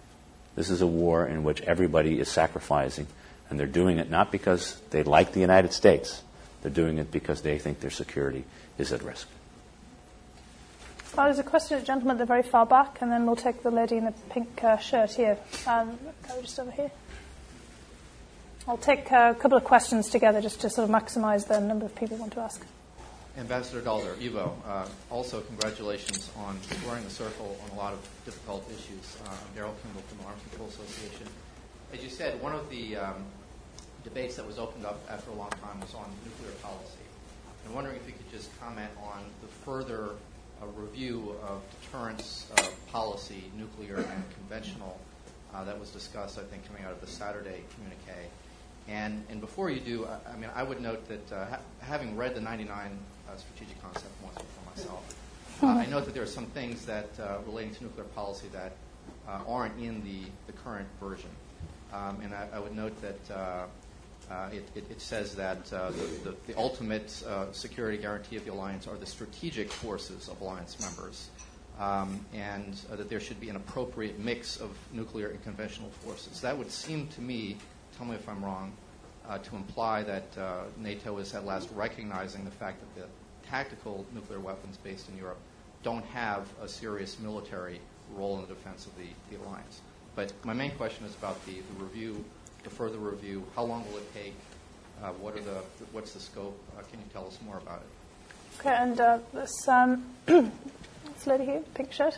This is a war in which everybody is sacrificing, and they're doing it not because they like the United States. They're doing it because they think their security is at risk. Well, there's a question of the gentleman at the very far back, and then we'll take the lady in the pink uh, shirt here. Um, go just over here. I'll take uh, a couple of questions together just to sort of maximize the number of people who want to ask. Ambassador Dalder, Ivo, uh, also congratulations on squaring the circle on a lot of difficult issues. Uh, I'm Daryl Kimball from the Arms Control Association. As you said, one of the um, debates that was opened up after a long time was on nuclear policy. I'm wondering if you could just comment on the further uh, review of deterrence uh, policy, nuclear and conventional, uh, that was discussed, I think, coming out of the Saturday communique. And, and before you do, I, I mean, I would note that uh, ha- having read the ninety-nine uh, strategic concept once for myself, uh, I note that there are some things that uh, relating to nuclear policy that uh, aren't in the, the current version. Um, and I, I would note that uh, uh, it, it, it says that uh, the, the, the ultimate uh, security guarantee of the alliance are the strategic forces of alliance members, um, and uh, that there should be an appropriate mix of nuclear and conventional forces. That would seem to me, tell me if I'm wrong, uh, to imply that uh, NATO is at last recognizing the fact that the tactical nuclear weapons based in Europe don't have a serious military role in the defense of the, the alliance. But my main question is about the, the review, the further review. How long will it take? Uh, what are the what's the scope? Uh, can you tell us more about it? Okay, and uh, this, um, this lady here, pink shirt.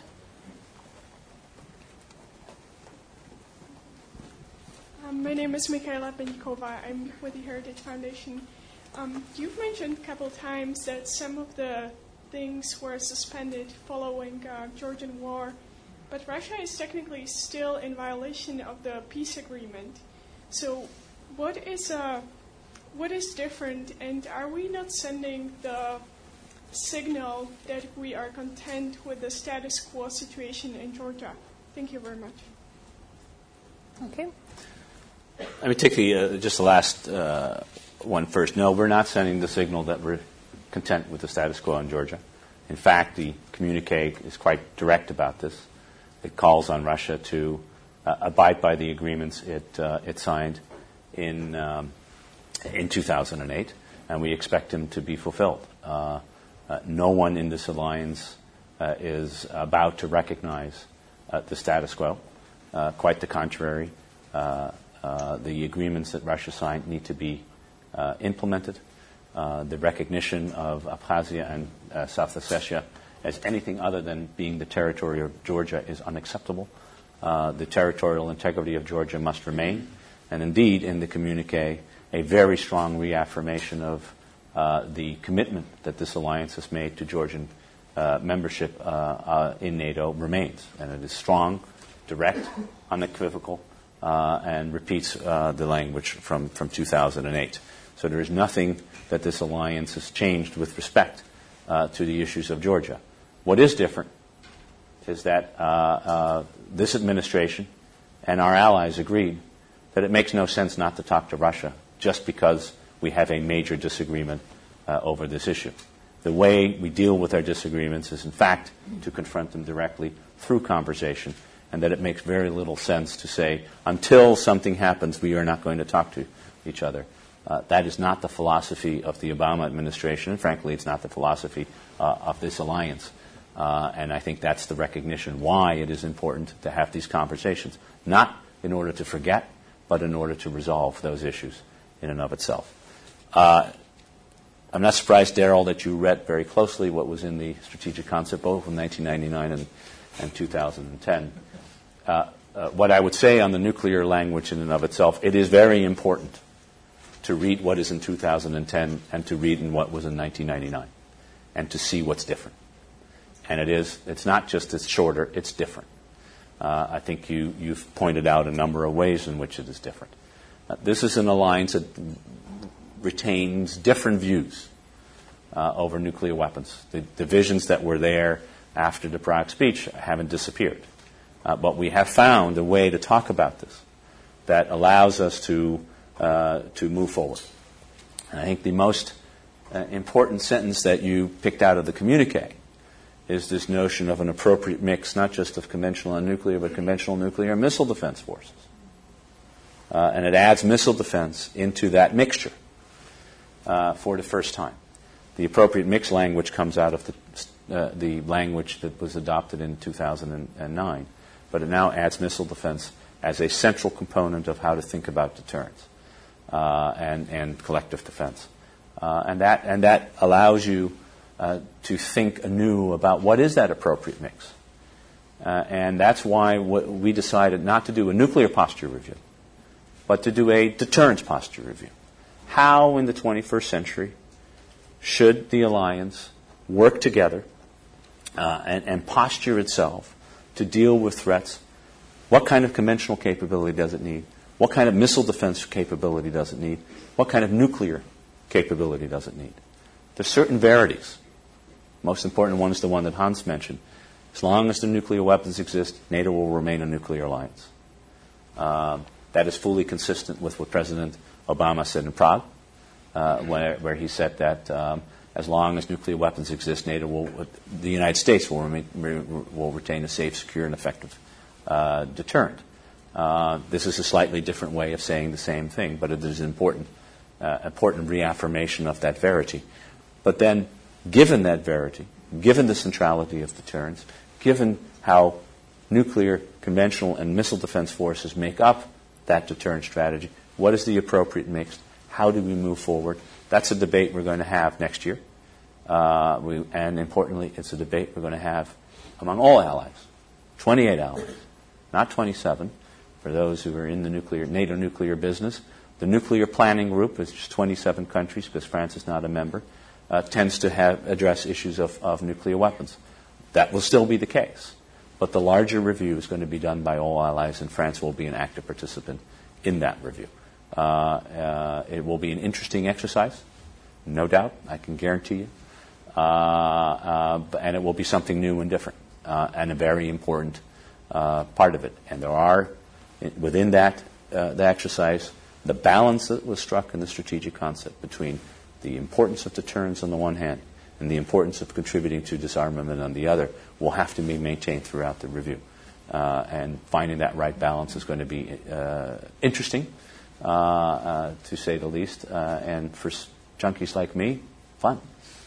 Um, my name is Michaela Benikova. I'm with the Heritage Foundation. Um, you've mentioned a couple times that some of the things were suspended following uh, Georgian war, but Russia is technically still in violation of the peace agreement. So what is uh, what is different, and are we not sending the signal that we are content with the status quo situation in Georgia? Thank you very much. Okay. Let me take the, uh, just the last uh, one first. No, we're not sending the signal that we're content with the status quo in Georgia. In fact, the communique is quite direct about this. It calls on Russia to uh, abide by the agreements it uh, it signed in um, in two thousand eight, and we expect them to be fulfilled. Uh, uh, no one in this alliance uh, is about to recognize uh, the status quo. Uh, quite the contrary. Uh, uh, the agreements that Russia signed need to be uh, implemented. Uh, the recognition of Abkhazia and uh, South Ossetia as anything other than being the territory of Georgia is unacceptable. Uh, the territorial integrity of Georgia must remain. And indeed, in the communique, a very strong reaffirmation of uh, the commitment that this alliance has made to Georgian uh, membership uh, uh, in NATO remains. And it is strong, direct, unequivocal, uh, and repeats uh, the language from, from two thousand eight. So there is nothing that this alliance has changed with respect uh, to the issues of Georgia. What is different is that uh, uh, this administration and our allies agreed that it makes no sense not to talk to Russia just because we have a major disagreement uh, over this issue. The way we deal with our disagreements is, in fact, to confront them directly through conversation, and that it makes very little sense to say, until something happens, we are not going to talk to each other. Uh, that is not the philosophy of the Obama administration, and frankly, it's not the philosophy uh, of this alliance. Uh, and I think that's the recognition why it is important to have these conversations, not in order to forget, but in order to resolve those issues in and of itself. Uh, I'm not surprised, Daryl, that you read very closely what was in the strategic concept, both from nineteen ninety-nine and, and two thousand ten. Uh, uh, what I would say on the nuclear language in and of itself, it is very important to read what is in two thousand ten and to read in what was in nineteen ninety-nine and to see what's different. And it is, it's not just it's shorter, it's different. Uh, I think you, you've pointed out a number of ways in which it is different. Uh, this is an alliance that retains different views uh, over nuclear weapons. The divisions that were there after the Prague speech haven't disappeared. Uh, but we have found a way to talk about this that allows us to uh, to move forward. And I think the most uh, important sentence that you picked out of the communique is this notion of an appropriate mix, not just of conventional and nuclear, but conventional nuclear and missile defense forces. Uh, and it adds missile defense into that mixture uh, for the first time. The appropriate mix language comes out of the, uh, the language that was adopted in two thousand nine, but it now adds missile defense as a central component of how to think about deterrence uh, and, and collective defense. Uh, and, that, and that allows you uh, to think anew about what is that appropriate mix. Uh, and that's why w- we decided not to do a nuclear posture review, but to do a deterrence posture review. How in the twenty-first century should the alliance work together uh, and, and posture itself to deal with threats? What kind of conventional capability does it need? What kind of missile defense capability does it need? What kind of nuclear capability does it need? There's certain verities. Most important one is the one that Hans mentioned. As long as the nuclear weapons exist, NATO will remain a nuclear alliance. Um, that is fully consistent with what President Obama said in Prague, uh, where, where he said that um, as long as nuclear weapons exist, NATO will, the United States will, remain, will retain a safe, secure, and effective uh, deterrent. Uh, this is a slightly different way of saying the same thing, but it is an important, uh, important reaffirmation of that verity. But then, given that verity, given the centrality of deterrence, given how nuclear, conventional, and missile defense forces make up that deterrent strategy, what is the appropriate mix? How do we move forward? That's a debate we're going to have next year. Uh, we, and importantly, it's a debate we're going to have among all allies, twenty-eight allies, not twenty-seven, for those who are in the nuclear NATO nuclear business. The nuclear planning group is just twenty-seven countries, because France is not a member, uh, tends to have address issues of, of nuclear weapons. That will still be the case. But the larger review is going to be done by all allies, and France will be an active participant in that review. Uh, uh, it will be an interesting exercise, no doubt, I can guarantee you. Uh, uh, and it will be something new and different, uh, and a very important uh, part of it. And there are, within that uh, the exercise, the balance that was struck in the strategic concept between the importance of deterrence on the one hand and the importance of contributing to disarmament on the other will have to be maintained throughout the review. Uh, and finding that right balance is going to be uh, interesting, uh, uh, to say the least, uh, and for s- junkies like me, fun.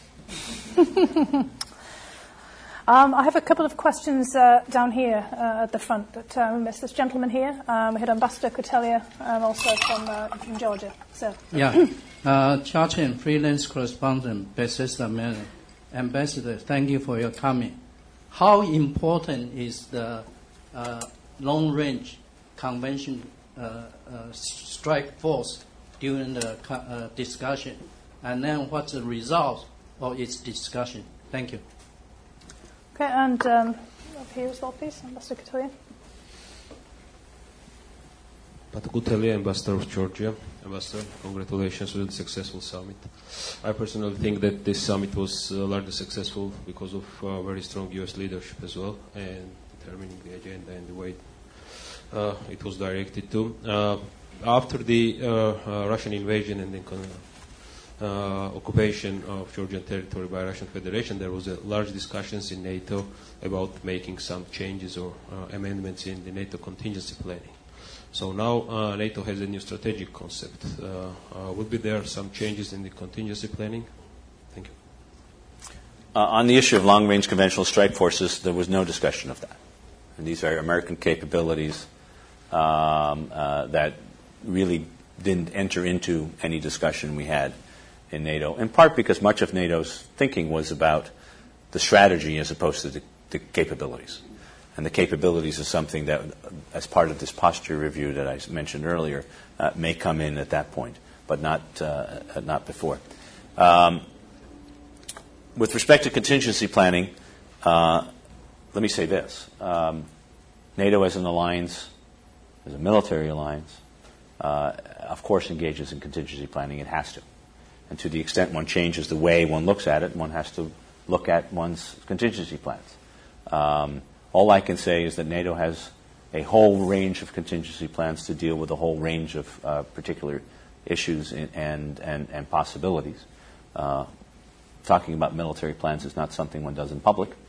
um, I have a couple of questions uh, down here uh, at the front. But um, there's this gentleman here. Um, we had Ambassador Kotelia, um, also from, uh, from Georgia. So. Yeah. Uh, Chartian, freelance correspondent, Bethesda, Maryland. Ambassador, thank you for your comment. How important is the uh, long-range convention uh, uh, strike force during the co- uh, discussion? And then what's the result of its discussion? Thank you. Okay, and um, up here as well, please, Ambassador Kotelia. Pat Kotelia, Ambassador of Georgia. Ambassador, congratulations with the successful summit. I personally think that this summit was uh, largely successful because of uh, very strong U S leadership as well, and determining the agenda and the way uh, it was directed to. Uh, after the uh, uh, Russian invasion and the uh, occupation of Georgian territory by Russian Federation, there was a large discussions in NATO about making some changes or uh, amendments in the NATO contingency planning. So now uh, NATO has a new strategic concept. Uh, uh, would be there some changes in the contingency planning? Thank you. Uh, on the issue of long-range conventional strike forces, there was no discussion of that. And these are American capabilities um, uh, that really didn't enter into any discussion we had in NATO, in part because much of NATO's thinking was about the strategy as opposed to the, the capabilities. And the capabilities is something that, as part of this posture review that I mentioned earlier, uh, may come in at that point, but not uh, not before. Um, with respect to contingency planning, uh, let me say this. Um, NATO as an alliance, as a military alliance, uh, of course engages in contingency planning. It has to. And to the extent one changes the way one looks at it, one has to look at one's contingency plans. Um, All I can say is that NATO has a whole range of contingency plans to deal with a whole range of uh, particular issues in, and, and, and possibilities. Uh, talking about military plans is not something one does in public.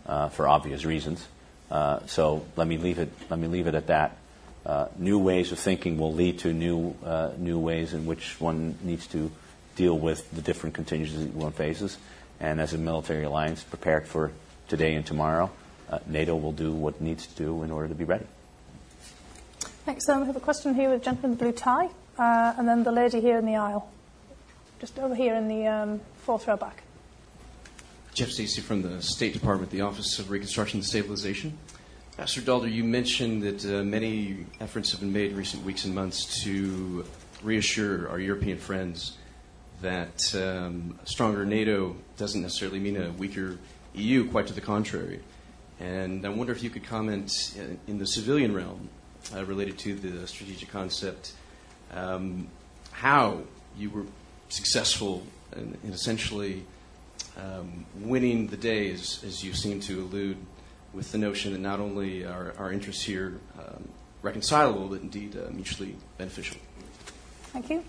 uh, for obvious reasons. Uh, so let me leave it. Let me leave it at that. Uh, new ways of thinking will lead to new uh, new ways in which one needs to deal with the different contingencies one faces. And as a military alliance prepared for today and tomorrow, uh, NATO will do what it needs to do in order to be ready. Thanks. Um, we have a question here with the gentleman in the blue tie, uh, and then the lady here in the aisle. Just over here in the um, fourth row back. Jeff Stacey from the State Department, the Office of Reconstruction and Stabilization. Ambassador Dalder, you mentioned that uh, many efforts have been made in recent weeks and months to reassure our European friends that um, a stronger NATO doesn't necessarily mean a weaker E U, quite to the contrary. And I wonder if you could comment in, in the civilian realm uh, related to the strategic concept, um, how you were successful in, in essentially um, winning the day, as, as you seem to allude, with the notion that not only are our interests here um, reconcilable, but indeed uh, mutually beneficial. Thank you.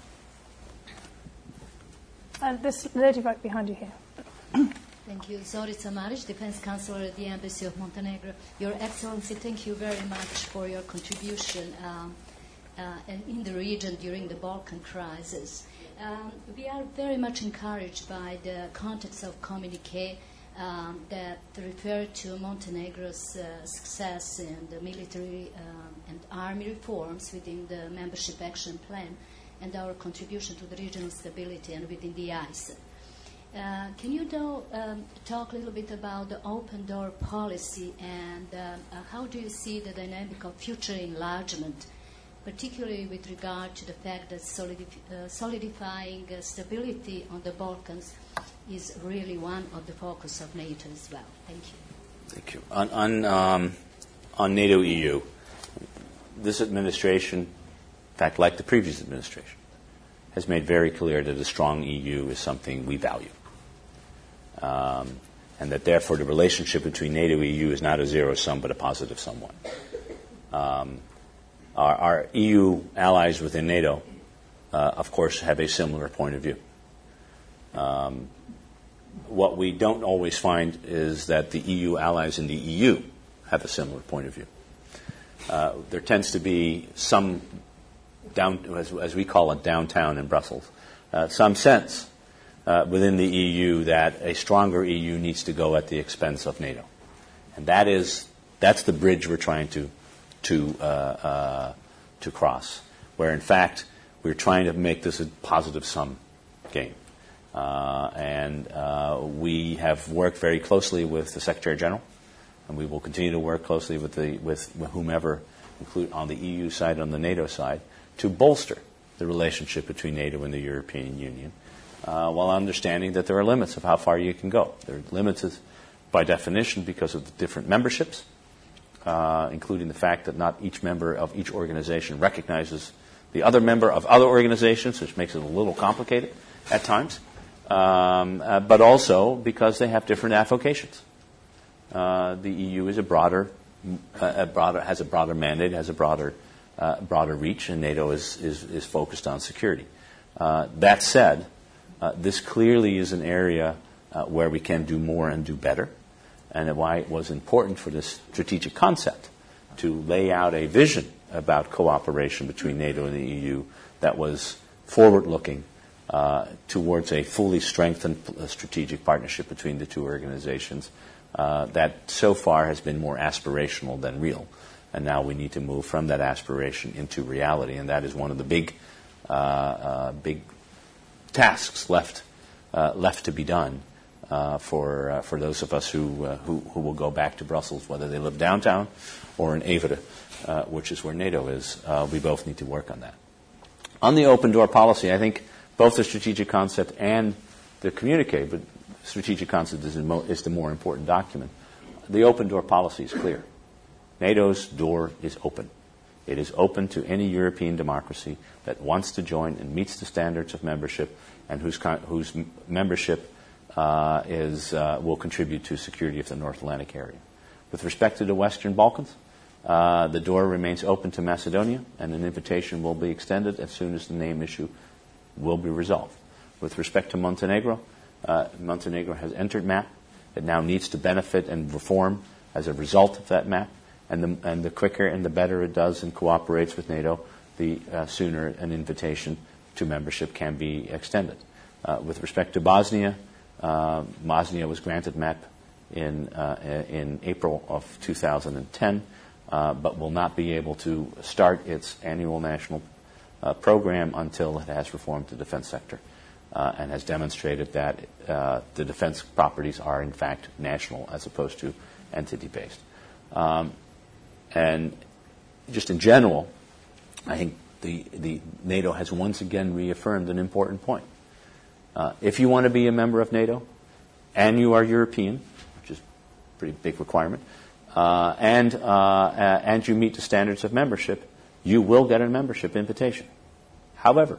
And this lady right behind you here. Thank you. Zorica Maric, Defense Counselor at the Embassy of Montenegro. Your Excellency, thank you very much for your contribution um, uh, and in the region during the Balkan crisis. Um, we are very much encouraged by the context of communique um, that refer to Montenegro's uh, success in the military um, and army reforms within the membership action plan and our contribution to the regional stability and within the I S A. Uh, can you though, um, talk a little bit about the open door policy and uh, uh, how do you see the dynamic of future enlargement, particularly with regard to the fact that solidif- uh, solidifying uh, stability on the Balkans is really one of the focus of NATO as well? Thank you. Thank you. On, on, um, on NATO E U, this administration, in fact, like the previous administration, has made very clear that a strong E U is something we value. Um, and that therefore the relationship between NATO and E U is not a zero-sum but a positive-sum one. Um, our, our E U allies within NATO, uh, of course, have a similar point of view. Um, what we don't always find is that the E U allies in the E U have a similar point of view. Uh, there tends to be some, down, as, as we call it, downtown in Brussels, uh, some sense Uh, within the E U that a stronger E U needs to go at the expense of NATO, and that is that's the bridge we're trying to to uh, uh, to cross. Where in fact we're trying to make this a positive sum game, uh, and uh, we have worked very closely with the Secretary General, and we will continue to work closely with the with, with whomever, include on the E U side, on the NATO side, to bolster the relationship between NATO and the European Union. Uh, while understanding that there are limits of how far you can go. There are limits by definition because of the different memberships, uh, including the fact that not each member of each organization recognizes the other member of other organizations, which makes it a little complicated at times, um, uh, but also because they have different avocations. Uh, the E U is a broader, uh, a broader, has a broader mandate, has a broader, uh, broader reach, and NATO is, is, is focused on security. Uh, that said, Uh, this clearly is an area uh, where we can do more and do better, and why it was important for this strategic concept to lay out a vision about cooperation between NATO and the E U that was forward-looking uh, towards a fully strengthened strategic partnership between the two organizations uh, that so far has been more aspirational than real. And now we need to move from that aspiration into reality, and that is one of the big, uh, uh, big tasks left uh, left to be done uh, for uh, for those of us who, uh, who who will go back to Brussels, whether they live downtown or in Evere, uh, which is where NATO is. Uh, we both need to work on that. On the open door policy, I think both the strategic concept and the communique, but strategic concept is the, mo- is the more important document. The open door policy is clear. NATO's door is open. It is open to any European democracy that wants to join and meets the standards of membership, and whose con- whose m- membership uh, is uh, will contribute to security of the North Atlantic area. With respect to the Western Balkans, uh, the door remains open to Macedonia, and an invitation will be extended as soon as the name issue will be resolved. With respect to Montenegro, uh, Montenegro has entered M A P, It now needs to benefit and reform as a result of that map. And the, and the quicker and the better it does and cooperates with NATO, the uh, sooner an invitation to membership can be extended. Uh, with respect to Bosnia, uh, Bosnia was granted M A P in, uh, in April of two thousand ten, uh, but will not be able to start its annual national uh, program until it has reformed the defense sector uh, and has demonstrated that uh, the defense properties are in fact national as opposed to entity-based. Um, and just in general, I think the, the NATO has once again reaffirmed an important point. Uh, if you want to be a member of NATO, and you are European, which is a pretty big requirement, uh, and, uh, uh, and you meet the standards of membership, you will get a membership invitation. However,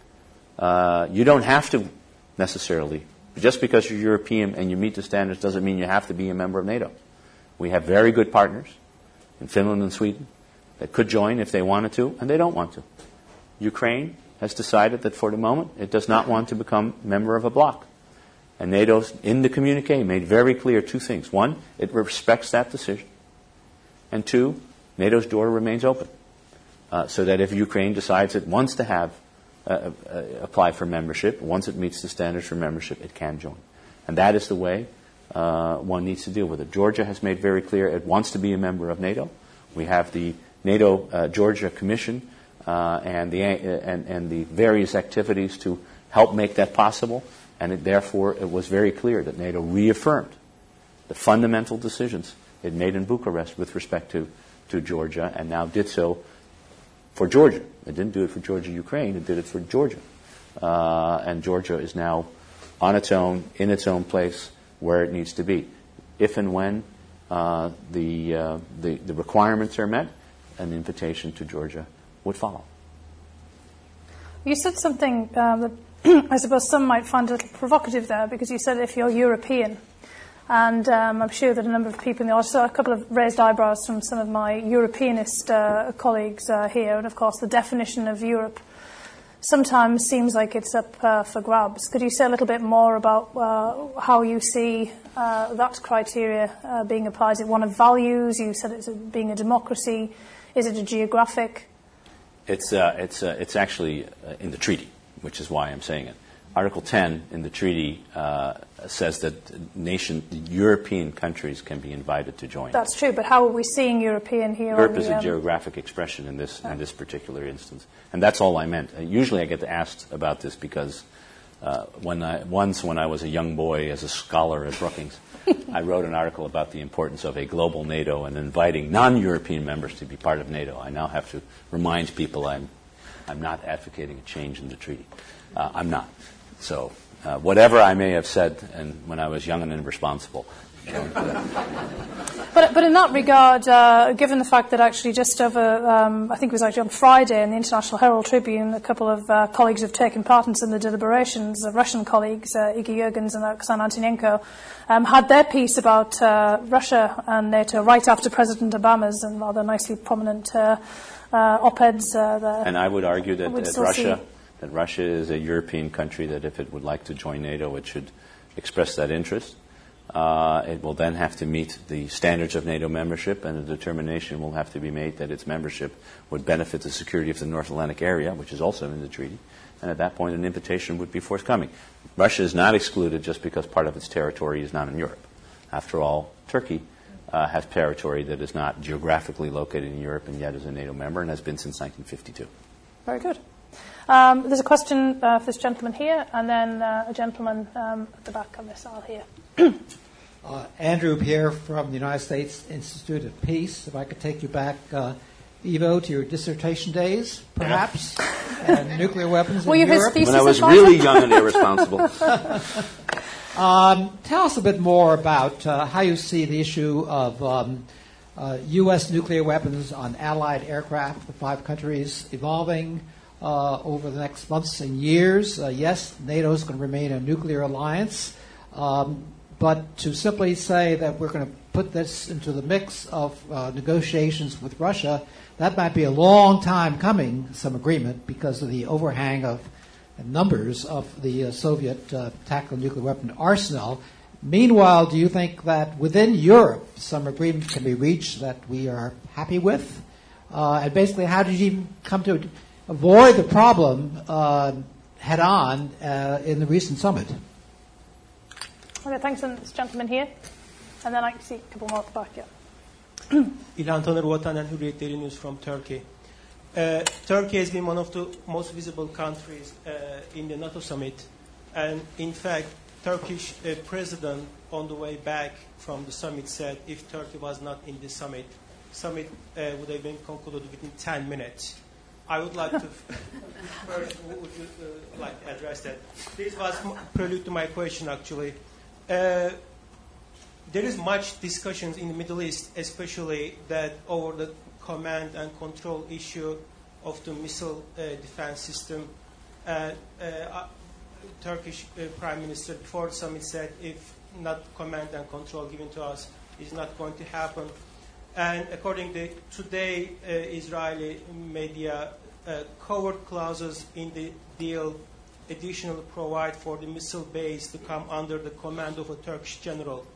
uh, you don't have to necessarily, just because you're European and you meet the standards doesn't mean you have to be a member of NATO. We have very good partners in Finland and Sweden that could join if they wanted to, and they don't want to. Ukraine has decided that for the moment it does not want to become a member of a bloc. And NATO's, in the communique, made very clear two things. One, it respects that decision. And two, NATO's door remains open. Uh, so that if Ukraine decides it wants to have uh, uh, apply for membership, once it meets the standards for membership, it can join. And that is the way uh, one needs to deal with it. Georgia has made very clear it wants to be a member of NATO. We have the NATO uh, Georgia Commission uh, and the uh, and, and the various activities to help make that possible. And it, therefore, it was very clear that NATO reaffirmed the fundamental decisions it made in Bucharest with respect to, to Georgia, and now did so for Georgia. It didn't do it for Georgia, Ukraine. It did it for Georgia. Uh, and Georgia is now on its own, in its own place, where it needs to be. If and when uh, the, uh, the the requirements are met, an invitation to Georgia would follow. You said something um, that I suppose some might find a little provocative there, because you said if you're European. And um, I'm sure that a number of people in the audience, a couple of raised eyebrows from some of my Europeanist uh, colleagues uh, here. And of course, the definition of Europe sometimes seems like it's up uh, for grabs. Could you say a little bit more about uh, how you see uh, that criteria uh, being applied? Is it one of values? You said it's a, being a democracy. Is it a geographic? It's uh, it's uh, it's actually uh, in the treaty, which is why I'm saying it. Article ten in the treaty uh, says that nation, European countries can be invited to join. That's true, but how are we seeing European here? Europe on is the, a um, geographic expression in this in this particular instance, and that's all I meant. Uh, usually, I get asked about this because uh, when I once, when I was a young boy as a scholar at Brookings, I wrote an article about the importance of a global NATO and inviting non-European members to be part of NATO. I now have to remind people I'm I'm not advocating a change in the treaty. Uh, I'm not. So uh, whatever I may have said and when I was young and irresponsible. But, but in that regard, uh, given the fact that actually just over, um, I think it was actually on Friday in the International Herald Tribune, a couple of uh, colleagues have taken part in some of the deliberations, uh, Russian colleagues, uh, Igor Jurgens and Oksana Antonenko, um, had their piece about uh, Russia and NATO right after President Obama's and rather nicely prominent uh, uh, op-eds uh, there. And I would argue that, that Russia... See. that Russia is a European country that if it would like to join NATO, it should express that interest. Uh, it will then have to meet the standards of NATO membership, and a determination will have to be made that its membership would benefit the security of the North Atlantic area, which is also in the treaty. And at that point, an invitation would be forthcoming. Russia is not excluded just because part of its territory is not in Europe. After all, Turkey uh, has territory that is not geographically located in Europe and yet is a NATO member and has been since nineteen fifty-two. Very good. Um, there's a question uh, for this gentleman here, and then uh, a gentleman um, at the back of this aisle here. uh, Andrew Pierre from the United States Institute of Peace. If I could take you back, uh, Ivo, to your dissertation days, perhaps, and nuclear weapons Were in you Europe. His when I was really young and irresponsible. um, tell us a bit more about uh, how you see the issue of um, uh, U S nuclear weapons on Allied aircraft, the five countries, evolving Uh, over the next months and years. Uh, yes, NATO is going to remain a nuclear alliance, um, but to simply say that we're going to put this into the mix of uh, negotiations with Russia, that might be a long time coming, some agreement, because of the overhang of numbers of the uh, Soviet uh, tactical nuclear weapon arsenal. Meanwhile, do you think that within Europe some agreement can be reached that we are happy with? Uh, and basically, how did you come to avoid the problem uh, head on uh, in the recent summit? Okay, thanks, and this gentleman here. And then I can see a couple more at the back, yeah. İlhan Taner, Vatan and Hürriyet Daily News from Turkey. Uh, Turkey has been one of the most visible countries uh, in the NATO summit. And in fact, Turkish uh, president on the way back from the summit said if Turkey was not in the summit, summit uh, would have been concluded within ten minutes. I would like to first, would you uh, like to address that? This was prelude to my question, actually. Uh, there is much discussions in the Middle East, especially that over the command and control issue of the missile uh, defense system. Uh, uh, Turkish uh, Prime Minister before the summit said if not command and control given to us is not going to happen. And according to today, uh, Israeli media uh, covered clauses in the deal additionally provide for the missile base to come under the command of a Turkish general.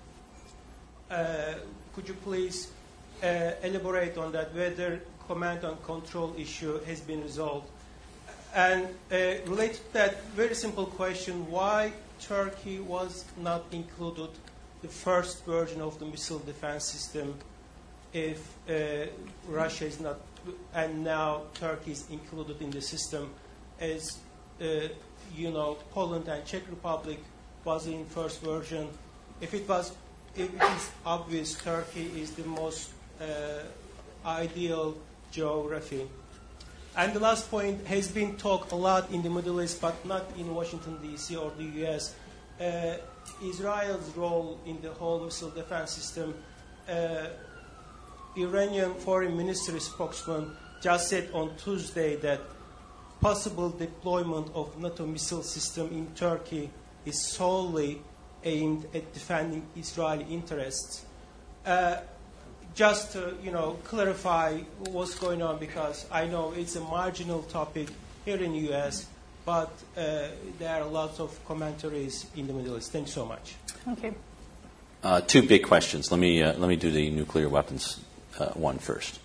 Uh, could you please uh, elaborate on that, whether command and control issue has been resolved? And uh, related to that, very simple question, why Turkey was not included the first version of the missile defense system if uh, Russia is not, and now Turkey is included in the system, as uh, you know, Poland and Czech Republic was in first version. If it was, if it is obvious Turkey is the most uh, ideal geography. And the last point has been talked a lot in the Middle East, but not in Washington, D C or the U S. Uh, Israel's role in the whole missile defense system. Uh, Iranian foreign ministry spokesman just said on Tuesday that possible deployment of NATO missile system in Turkey is solely aimed at defending Israeli interests. Uh, just to, you know, clarify what's going on, because I know it's a marginal topic here in the U S, but uh, there are lots of commentaries in the Middle East. Thanks so much. Okay. Uh, two big questions. Let me uh, let me do the nuclear weapons uh, one first.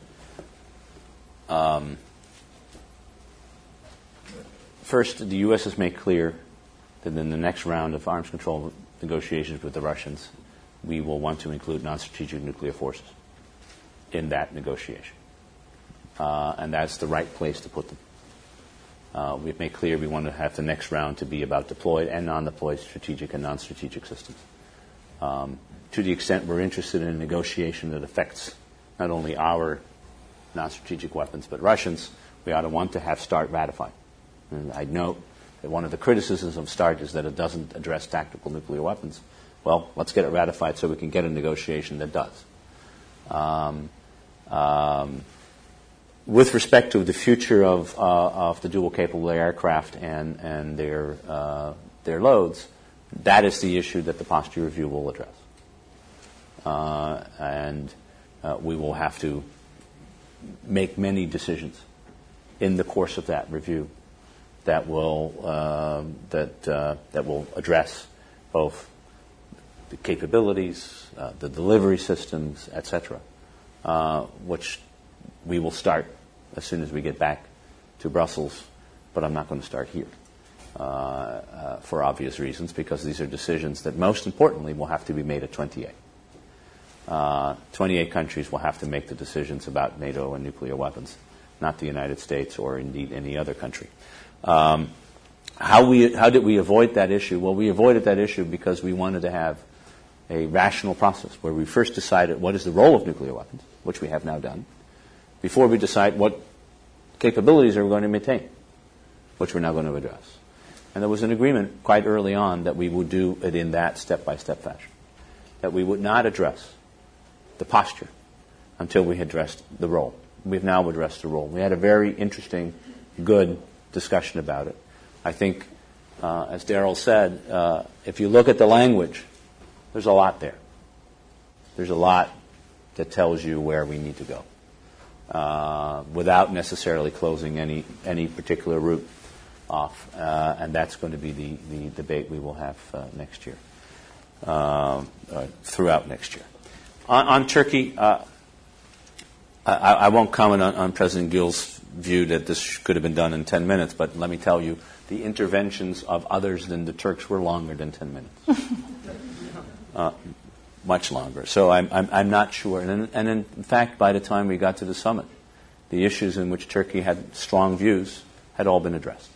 Um, first, the U S has made clear that in the next round of arms control negotiations with the Russians, we will want to include non-strategic nuclear forces in that negotiation. Uh, and that's the right place to put them. Uh, we've made clear we want to have the next round to be about deployed and non-deployed strategic and non-strategic systems. Um, to the extent we're interested in a negotiation that affects not only our non-strategic weapons but Russians, we ought to want to have START ratified. And I note that one of the criticisms of START is that it doesn't address tactical nuclear weapons. Well, let's get it ratified so we can get a negotiation that does. Um, um, with respect to the future of, uh, of the dual-capable aircraft and, and their, uh, their loads, that is the issue that the posture review will address. Uh, and uh, we will have to make many decisions in the course of that review that will, uh, that, uh, that will address both the capabilities, uh, the delivery systems, et cetera, uh, which we will start as soon as we get back to Brussels, but I'm not going to start here uh, uh, for obvious reasons, because these are decisions that most importantly will have to be made at twenty-eight. Uh, twenty-eight countries will have to make the decisions about NATO and nuclear weapons, not the United States or indeed any other country. Um, how, we, how did we avoid that issue? Well, we avoided that issue because we wanted to have a rational process where we first decided what is the role of nuclear weapons, which we have now done, before we decide what capabilities are we going to maintain, which we're now going to address. And there was an agreement quite early on that we would do it in that step-by-step fashion, that we would not address the posture until we had addressed the role. We've now addressed the role. We had a very interesting, good discussion about it. I think, uh, as Daryl said, uh, if you look at the language, there's a lot there. There's a lot that tells you where we need to go, uh, without necessarily closing any any particular route off, uh, and that's going to be the, the debate we will have uh, next year. uh, uh, throughout next year. On, on Turkey, uh, I, I won't comment on, on President Gül's view that this could have been done in ten minutes, but let me tell you, the interventions of others than the Turks were longer than ten minutes. uh, much longer. So I'm, I'm, I'm not sure. And, and in fact, by the time we got to the summit, the issues in which Turkey had strong views had all been addressed.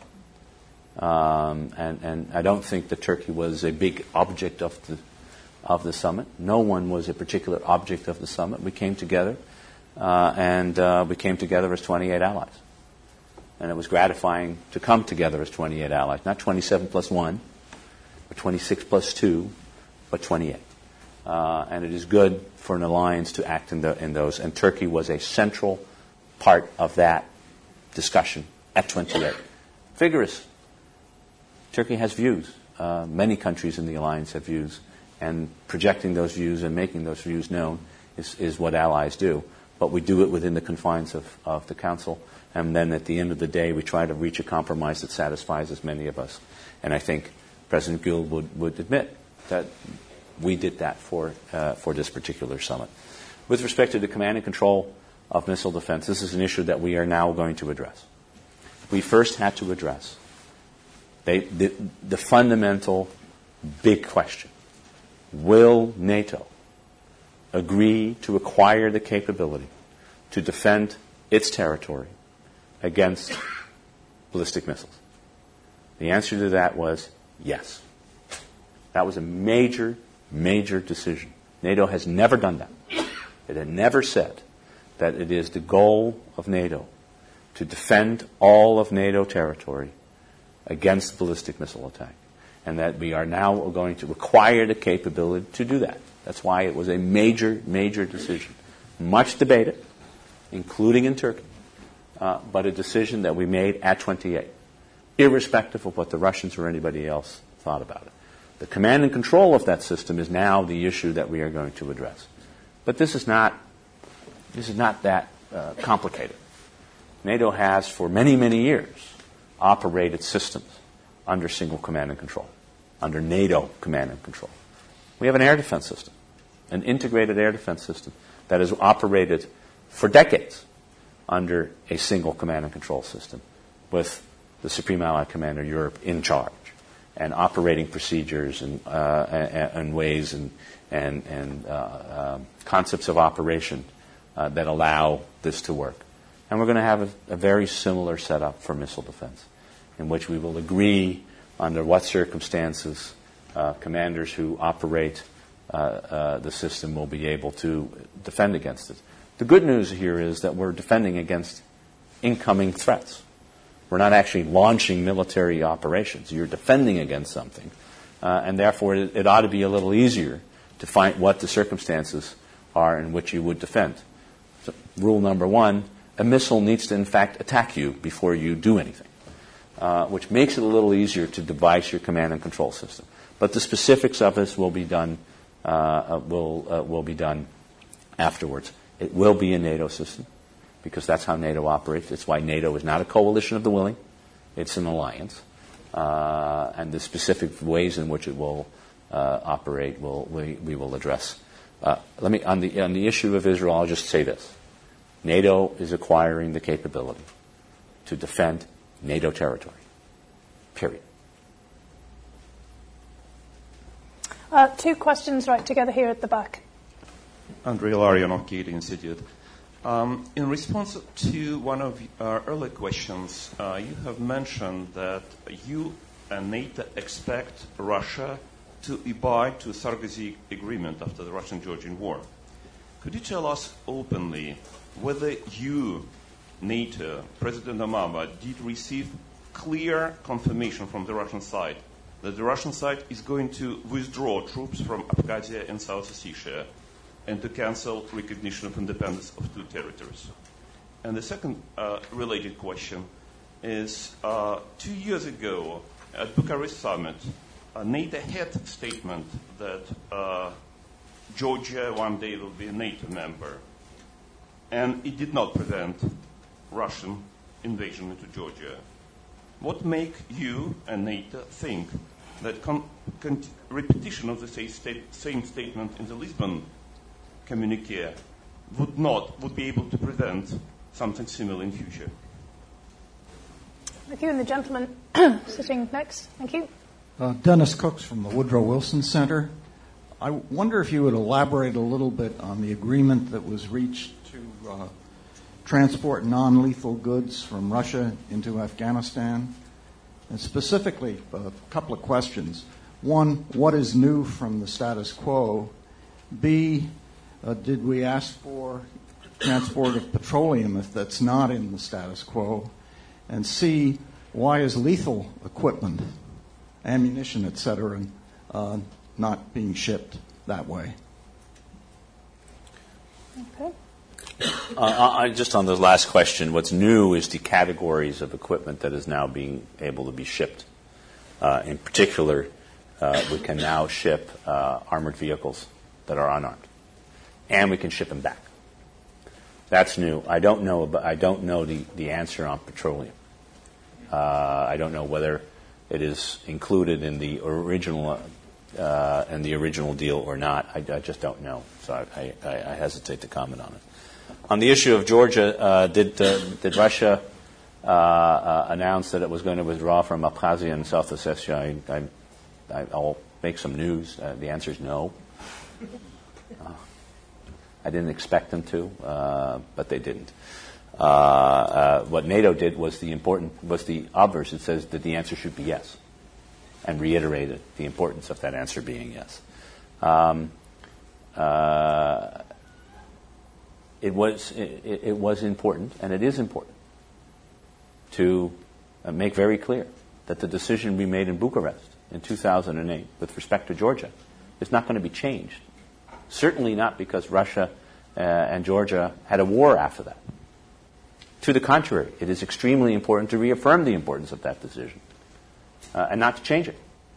Um, and, and I don't think that Turkey was a big object of the of the summit. No one was a particular object of the summit. We came together, uh, and uh, we came together as twenty-eight allies. And it was gratifying to come together as twenty-eight allies, not twenty-seven plus one, or twenty-six plus two, but twenty-eight. Uh, and it is good for an alliance to act in, the, in those. And Turkey was a central part of that discussion at twenty-eight. Vigorous. Turkey has views. Uh, many countries in the alliance have views. And projecting those views and making those views known is, is what allies do. But we do it within the confines of, of the Council. And then at the end of the day, we try to reach a compromise that satisfies as many of us. And I think President Gül would, would admit that we did that for, uh, for this particular summit. With respect to the command and control of missile defense, this is an issue that we are now going to address. We first had to address they, the, the fundamental big question. Will NATO agree to acquire the capability to defend its territory against ballistic missiles? The answer to that was yes. That was a major, major decision. NATO has never done that. It had never said that it is the goal of NATO to defend all of NATO territory against ballistic missile attack, and that we are now going to acquire the capability to do that. That's why it was a major, major decision. Much debated, including in Turkey, uh, but a decision that we made at twenty-eight, irrespective of what the Russians or anybody else thought about it. The command and control of that system is now the issue that we are going to address. But this is not, this is not that uh, complicated. NATO has, for many, many years, operated systems under single command and control, under NATO command and control. We have an air defense system, an integrated air defense system that has operated for decades under a single command and control system with the Supreme Allied Commander Europe in charge and operating procedures and, uh, and, and ways and, and, and uh, uh, concepts of operation uh, that allow this to work. And we're going to have a, a very similar setup for missile defense, in which we will agree under what circumstances uh, commanders who operate uh, uh, the system will be able to defend against it. The good news here is that we're defending against incoming threats. We're not actually launching military operations. You're defending against something. Uh, and therefore, it, it ought to be a little easier to find what the circumstances are in which you would defend. So, rule number one, a missile needs to, in fact, attack you before you do anything, uh, which makes it a little easier to devise your command and control system. But the specifics of this will be done, uh, will, uh, will be done afterwards. It will be a NATO system, because that's how NATO operates. It's why NATO is not a coalition of the willing. It's an alliance. Uh, and the specific ways in which it will uh, operate, will, we, we will address. Uh, let me, on the, on the issue of Israel, I'll just say this. NATO is acquiring the capability to defend NATO territory. Period. Uh, two questions right together here at the back. Andrei Larian of Gate Institute. Um, in response to one of our earlier questions, uh, you have mentioned that you and NATO expect Russia to abide to the Sarkozy agreement after the Russian-Georgian war. Could you tell us openly whether you, NATO, President Obama, did receive clear confirmation from the Russian side that the Russian side is going to withdraw troops from Abkhazia and South Ossetia and to cancel recognition of independence of two territories? And the second uh, related question is, uh, two years ago at Bucharest summit, uh, NATO had a statement that uh, Georgia one day will be a NATO member, and it did not prevent Russian invasion into Georgia. What make you and NATO think that con- con- repetition of the same, state- same statement in the Lisbon communique would not, would be able to prevent something similar in future? Thank you. And the gentleman sitting next. Thank you. Uh, Dennis Cooks from the Woodrow Wilson Center. I wonder if you would elaborate a little bit on the agreement that was reached to uh, transport non-lethal goods from Russia into Afghanistan. And specifically, a couple of questions. One, what is new from the status quo? B, uh, did we ask for transport of petroleum if that's not in the status quo? And C, why is lethal equipment, ammunition, et cetera, uh, not being shipped that way? Okay. Uh, I, just on the last question, what's new is the categories of equipment that is now being able to be shipped. Uh, in particular, uh, we can now ship uh, armored vehicles that are unarmed, and we can ship them back. That's new. I don't know. About, I don't know the, the answer on petroleum. Uh, I don't know whether it is included in the original uh, in the original deal or not. I, I just don't know. So I, I, I hesitate to comment on it. On the issue of Georgia, uh, did uh, did Russia uh, uh, announce that it was going to withdraw from Abkhazia and South Ossetia? I, I, I'll make some news. Uh, the answer is no. Uh, I didn't expect them to, uh, but they didn't. Uh, uh, what NATO did was the important was the obverse. It says that the answer should be yes, and reiterated the importance of that answer being yes. Um, uh, it was it, it was important, and it is important to uh, make very clear that the decision we made in Bucharest in two thousand eight with respect to Georgia is not going to be changed. Certainly not because Russia uh, and Georgia had a war after that. To the contrary, it is extremely important to reaffirm the importance of that decision uh, and not to change it.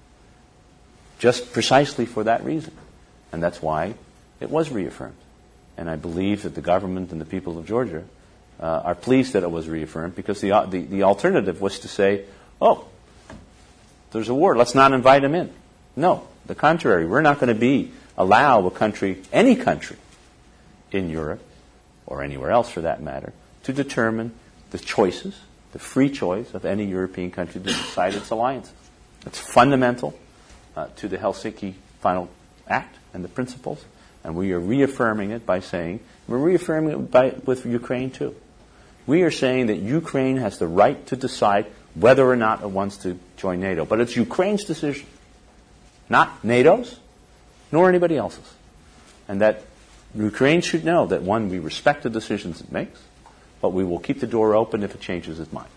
Just precisely for that reason. And that's why it was reaffirmed. And I believe that the government and the people of Georgia uh, are pleased that it was reaffirmed, because the, uh, the, the alternative was to say, oh, there's a war, let's not invite them in. No, the contrary. We're not going to be allow a country, any country in Europe, or anywhere else for that matter, to determine the choices, the free choice of any European country to decide its alliances. It's fundamental uh, to the Helsinki Final Act and the principles, and we are reaffirming it by saying, we're reaffirming it by, with Ukraine too. We are saying that Ukraine has the right to decide whether or not it wants to join NATO, but it's Ukraine's decision, not NATO's, nor anybody else's. And that Ukraine should know that, one, we respect the decisions it makes, but we will keep the door open if it changes its mind.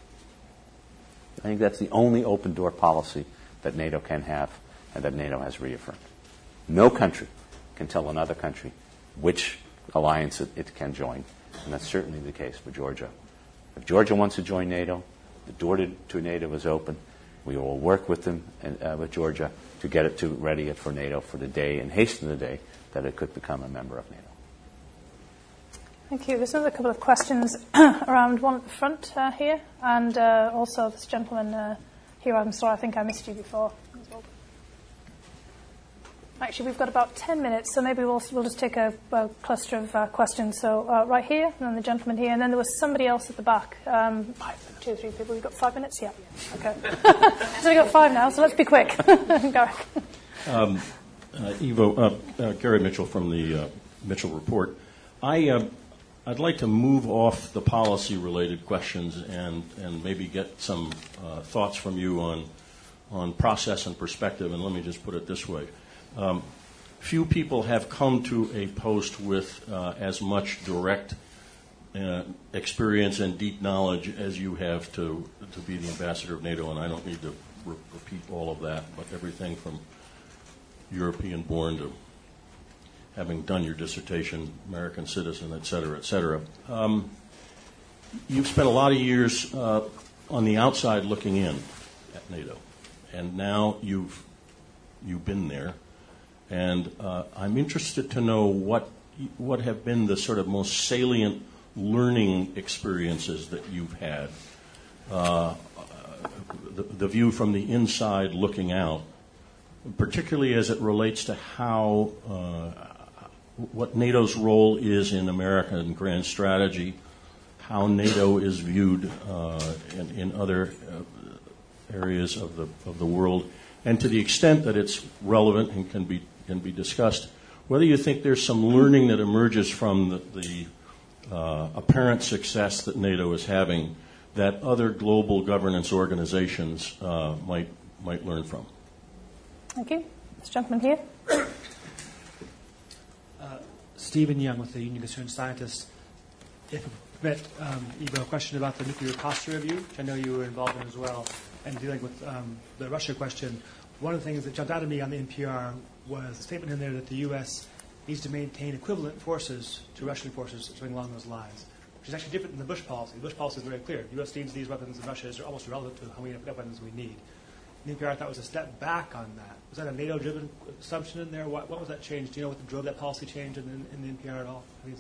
I think that's the only open door policy that NATO can have and that NATO has reaffirmed. No country can tell another country which alliance it, it can join, and that's certainly the case for Georgia. If Georgia wants to join NATO, the door to, to NATO is open. We will work with them and uh, with Georgia to get it to ready it for NATO for the day and hasten the day that it could become a member of NATO. Thank you. There's another couple of questions around one at the front uh, here, and uh, also this gentleman uh, here. I'm sorry, I think I missed you before as well. Actually, we've got about ten minutes, so maybe we'll we'll just take a, a cluster of uh, questions. So uh, right here, and then the gentleman here, and then there was somebody else at the back. Um, two or three people. We've got five minutes? Yeah. Okay. So we've got five now, so let's be quick. Garrick. Um, uh, Ivo, uh, uh, Gary Mitchell from the uh, Mitchell Report. I... Uh, I'd like to move off the policy-related questions and, and maybe get some uh, thoughts from you on on process and perspective. And let me just put it this way: um, few people have come to a post with uh, as much direct uh, experience and deep knowledge as you have to to be the ambassador of NATO. And I don't need to re- repeat all of that, but everything from European-born to having done your dissertation, American citizen, et cetera, et cetera. Um, you've spent a lot of years uh, on the outside looking in at NATO, and now you've you've been there, and uh, I'm interested to know what what have been the sort of most salient learning experiences that you've had. Uh, the, the view from the inside looking out particularly as it relates to how uh, what NATO's role is in American grand strategy, how NATO is viewed uh, in, in other uh, areas of the of the world, and to the extent that it's relevant and can be can be discussed, whether you think there's some learning that emerges from the, the uh, apparent success that NATO is having that other global governance organizations uh, might might learn from. Thank you. This gentleman here. Uh, Stephen Young with the Union of Concerned Scientists. If you permit, um, Ivo, a question about the nuclear posture review, which I know you were involved in as well, and dealing with um, the Russia question. One of the things that jumped out at me on the N P R was a statement in there that the U S needs to maintain equivalent forces to Russian forces, something along those lines, which is actually different than the Bush policy. The Bush policy is very clear. The U S needs these weapons, and Russia is almost irrelevant to how many weapons we need. The N P R, I thought, was a step back on that. Was that a NATO-driven assumption in there? What, what was that change? Do you know what drove that policy change in, in, in the N P R at all? Please.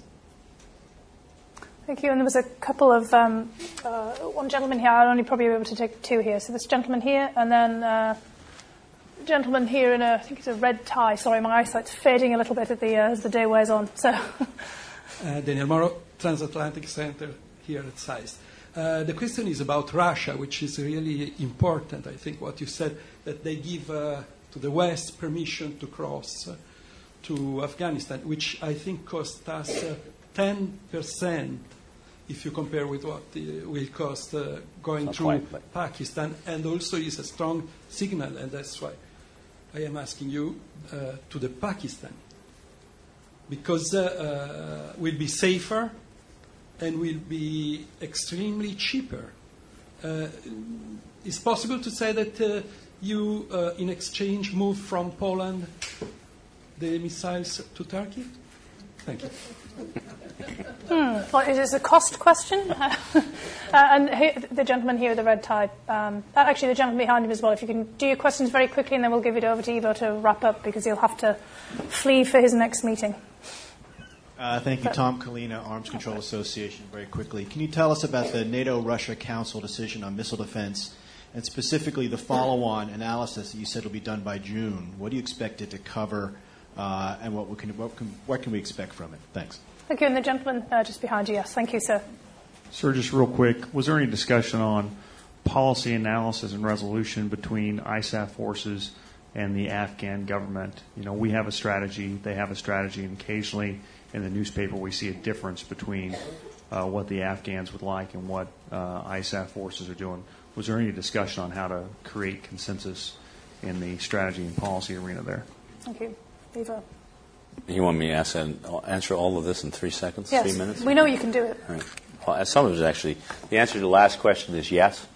Thank you. And there was a couple of, um, uh, one gentleman here. I'll only probably be able to take two here. So this gentleman here, and then uh, gentleman here in a, I think it's a red tie. Sorry, my eyesight's fading a little bit at the, uh, as the day wears on. So, uh, Daniel Morrow, Transatlantic Center here at S A I S. Uh, the question is about Russia, which is really important. I think what you said, that they give uh, to the West permission to cross uh, to Afghanistan, which I think cost us uh, ten percent if you compare with what it will cost uh, going Not through quite, but. Pakistan, and also is a strong signal, and that's why I am asking you uh, to the Pakistan, because uh, uh, will be safer and will be extremely cheaper. Uh, it's possible to say that uh, you, uh, in exchange, move from Poland the missiles to Turkey? Thank you. Hmm. Well, is this a cost question? uh, and here, the gentleman here with the red tie. Um, actually, the gentleman behind him as well. If you can do your questions very quickly, and then we'll give it over to Ivo to wrap up, because he'll have to flee for his next meeting. Uh, thank you, Tom Kalina, Arms Control Association. Very quickly, can you tell us about the NATO-Russia Council decision on missile defense, and specifically the follow-on analysis that you said will be done by June? What do you expect it to cover, uh, and what, we can, what, can, what can we expect from it? Thanks. Thank you. And the gentleman uh, just behind you, yes. Thank you, sir. Sir, just real quick, was there any discussion on policy analysis and resolution between I S A F forces and the Afghan government? You know, we have a strategy, they have a strategy, and occasionally in the newspaper we see a difference between uh, what the Afghans would like and what uh, I S A F forces are doing. Was there any discussion on how to create consensus in the strategy and policy arena there? Thank you. Ivo. You want me to ask, answer all of this in three seconds, yes. three minutes? We know you can do it. All right. Well, some of it is actually, the answer to the last question is yes.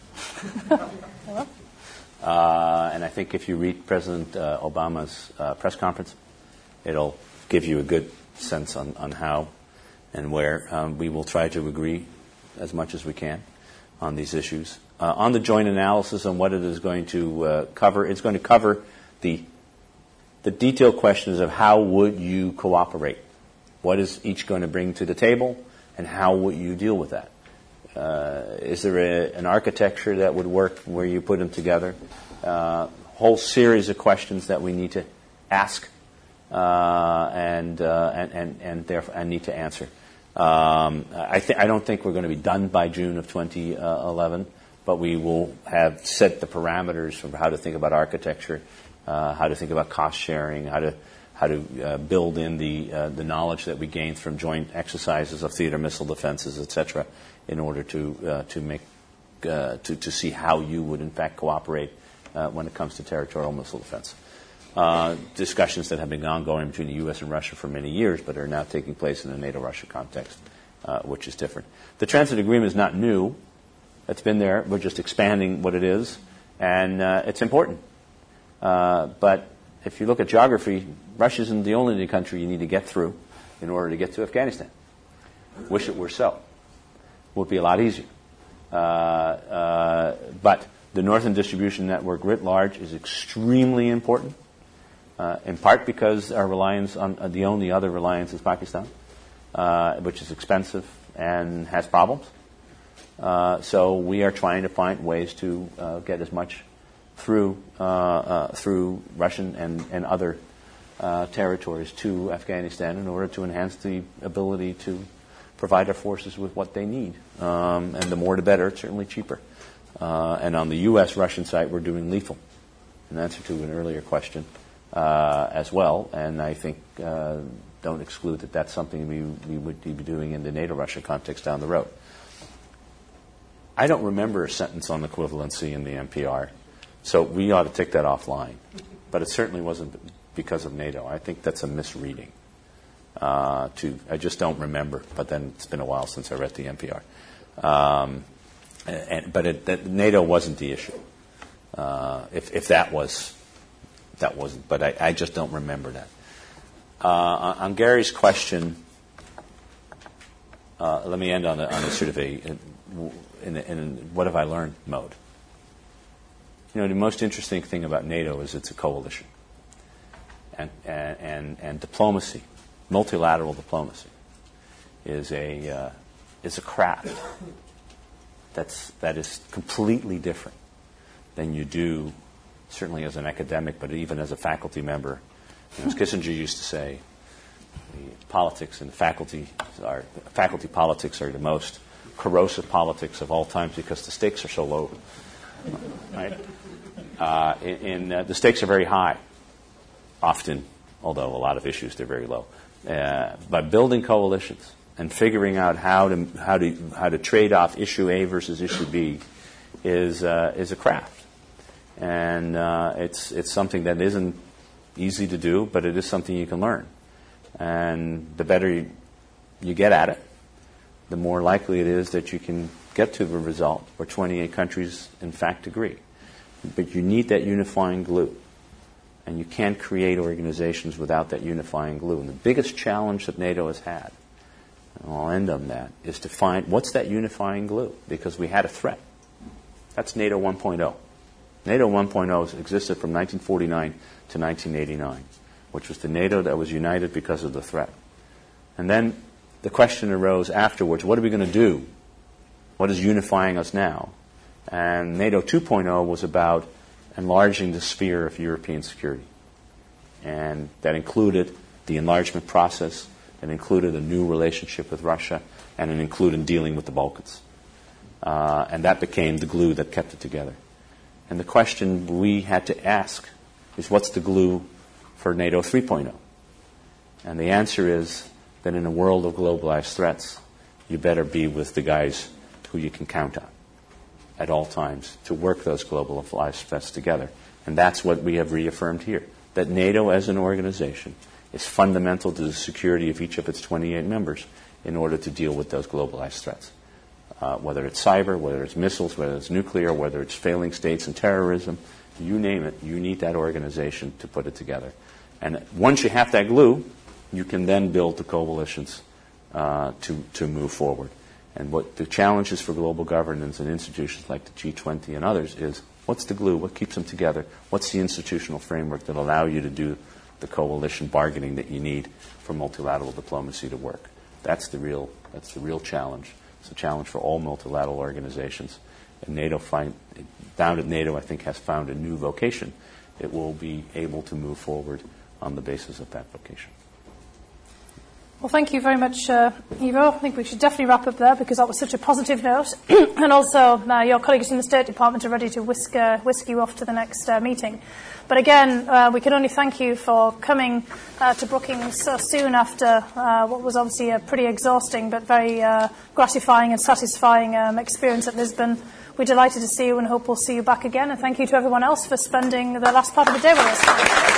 uh, and I think if you read President uh, Obama's uh, press conference, it'll give you a good sense on, on how and where um, we will try to agree as much as we can on these issues. Uh, on the joint analysis on what it is going to uh, cover, it's going to cover the the detailed questions of how would you cooperate? What is each going to bring to the table, and how would you deal with that? Uh, is there a, an architecture that would work where you put them together? Uh, whole series of questions that we need to ask uh, and, uh, and and and therefore and need to answer. Um, I th- I don't think we're going to be done by June of twenty eleven, but we will have set the parameters for how to think about architecture. Uh, how to think about cost sharing, how to how to uh, build in the uh, the knowledge that we gained from joint exercises of theater missile defenses, et cetera, in order to uh, to make uh, to to see how you would in fact cooperate uh, when it comes to territorial missile defense. Uh, discussions that have been ongoing between the U S and Russia for many years, but are now taking place in a NATO-Russia context, uh, which is different. The transit agreement is not new; it's been there. We're just expanding what it is, and uh, it's important. Uh, but if you look at geography, Russia isn't the only country you need to get through in order to get to Afghanistan. Wish it were so. It would be a lot easier. Uh, uh, but the Northern Distribution Network writ large is extremely important, uh, in part because our reliance on uh, the only other reliance is Pakistan, uh, which is expensive and has problems. Uh, so we are trying to find ways to uh, get as much through uh, uh, through Russian and, and other uh, territories to Afghanistan in order to enhance the ability to provide our forces with what they need. Um, and the more the better, it's certainly cheaper. Uh, and on the U S Russian side, we're doing lethal, in answer to an earlier question, uh, as well. And I think uh, don't exclude that that's something we, we would be doing in the NATO-Russia context down the road. I don't remember a sentence on equivalency in the N P R, so we ought to take that offline. But it certainly wasn't because of NATO. I think that's a misreading. Uh, to I just don't remember, but then it's been a while since I read the N P R. Um, and, but it, that NATO wasn't the issue. Uh, if, if that was, that wasn't. But I, I just don't remember that. Uh, on Gary's question, uh, let me end on a, on a sort of a, in, a, in a what have I learned mode. You know, the most interesting thing about NATO is it's a coalition, and and and, and diplomacy. Multilateral diplomacy is a uh, is a craft that's that is completely different than you do, certainly as an academic, but even as a faculty member. You know, as Kissinger used to say, the politics and the faculty are faculty politics are the most corrosive politics of all time because the stakes are so low. Right? Uh, in, in uh, the stakes are very high, often, although a lot of issues they're very low. Uh, by building coalitions and figuring out how to how to how to trade off issue A versus issue B is uh, is a craft, and uh, it's it's something that isn't easy to do, but it is something you can learn. And the better you, you get at it, the more likely it is that you can get to the result where twenty-eight countries in fact agree. But you need that unifying glue. And you can't create organizations without that unifying glue. And the biggest challenge that NATO has had, and I'll end on that, is to find what's that unifying glue? Because we had a threat. That's NATO one point oh. NATO one point oh existed from nineteen forty-nine to nineteen eighty-nine, which was the NATO that was united because of the threat. And then the question arose afterwards, what are we going to do? What is unifying us now? And NATO two point oh was about enlarging the sphere of European security. And that included the enlargement process, it included a new relationship with Russia, and it included dealing with the Balkans. Uh, and that became the glue that kept it together. And the question we had to ask is, what's the glue for NATO three point oh? And the answer is that in a world of globalized threats, you better be with the guys who you can count on at all times to work those globalized threats together. And that's what we have reaffirmed here, that NATO as an organization is fundamental to the security of each of its twenty-eight members in order to deal with those globalized threats. Uh, whether it's cyber, whether it's missiles, whether it's nuclear, whether it's failing states and terrorism, you name it, you need that organization to put it together. And once you have that glue, you can then build the coalitions uh, to, to move forward. And what the challenges for global governance and institutions like the G twenty and others is, what's the glue? What keeps them together? What's the institutional framework that allow you to do the coalition bargaining that you need for multilateral diplomacy to work? That's the real, that's the real challenge. It's a challenge for all multilateral organizations. And NATO, find, bound at NATO, I think, has found a new vocation. It will be able to move forward on the basis of that vocation. Well, thank you very much, uh, Ivo. I think we should definitely wrap up there because that was such a positive note. And also, uh, your colleagues in the State Department are ready to whisk, uh, whisk you off to the next uh, meeting. But again, uh, we can only thank you for coming uh, to Brookings so soon after uh, what was obviously a pretty exhausting but very uh, gratifying and satisfying um, experience at Lisbon. We're delighted to see you and hope we'll see you back again. And thank you to everyone else for spending the last part of the day with us.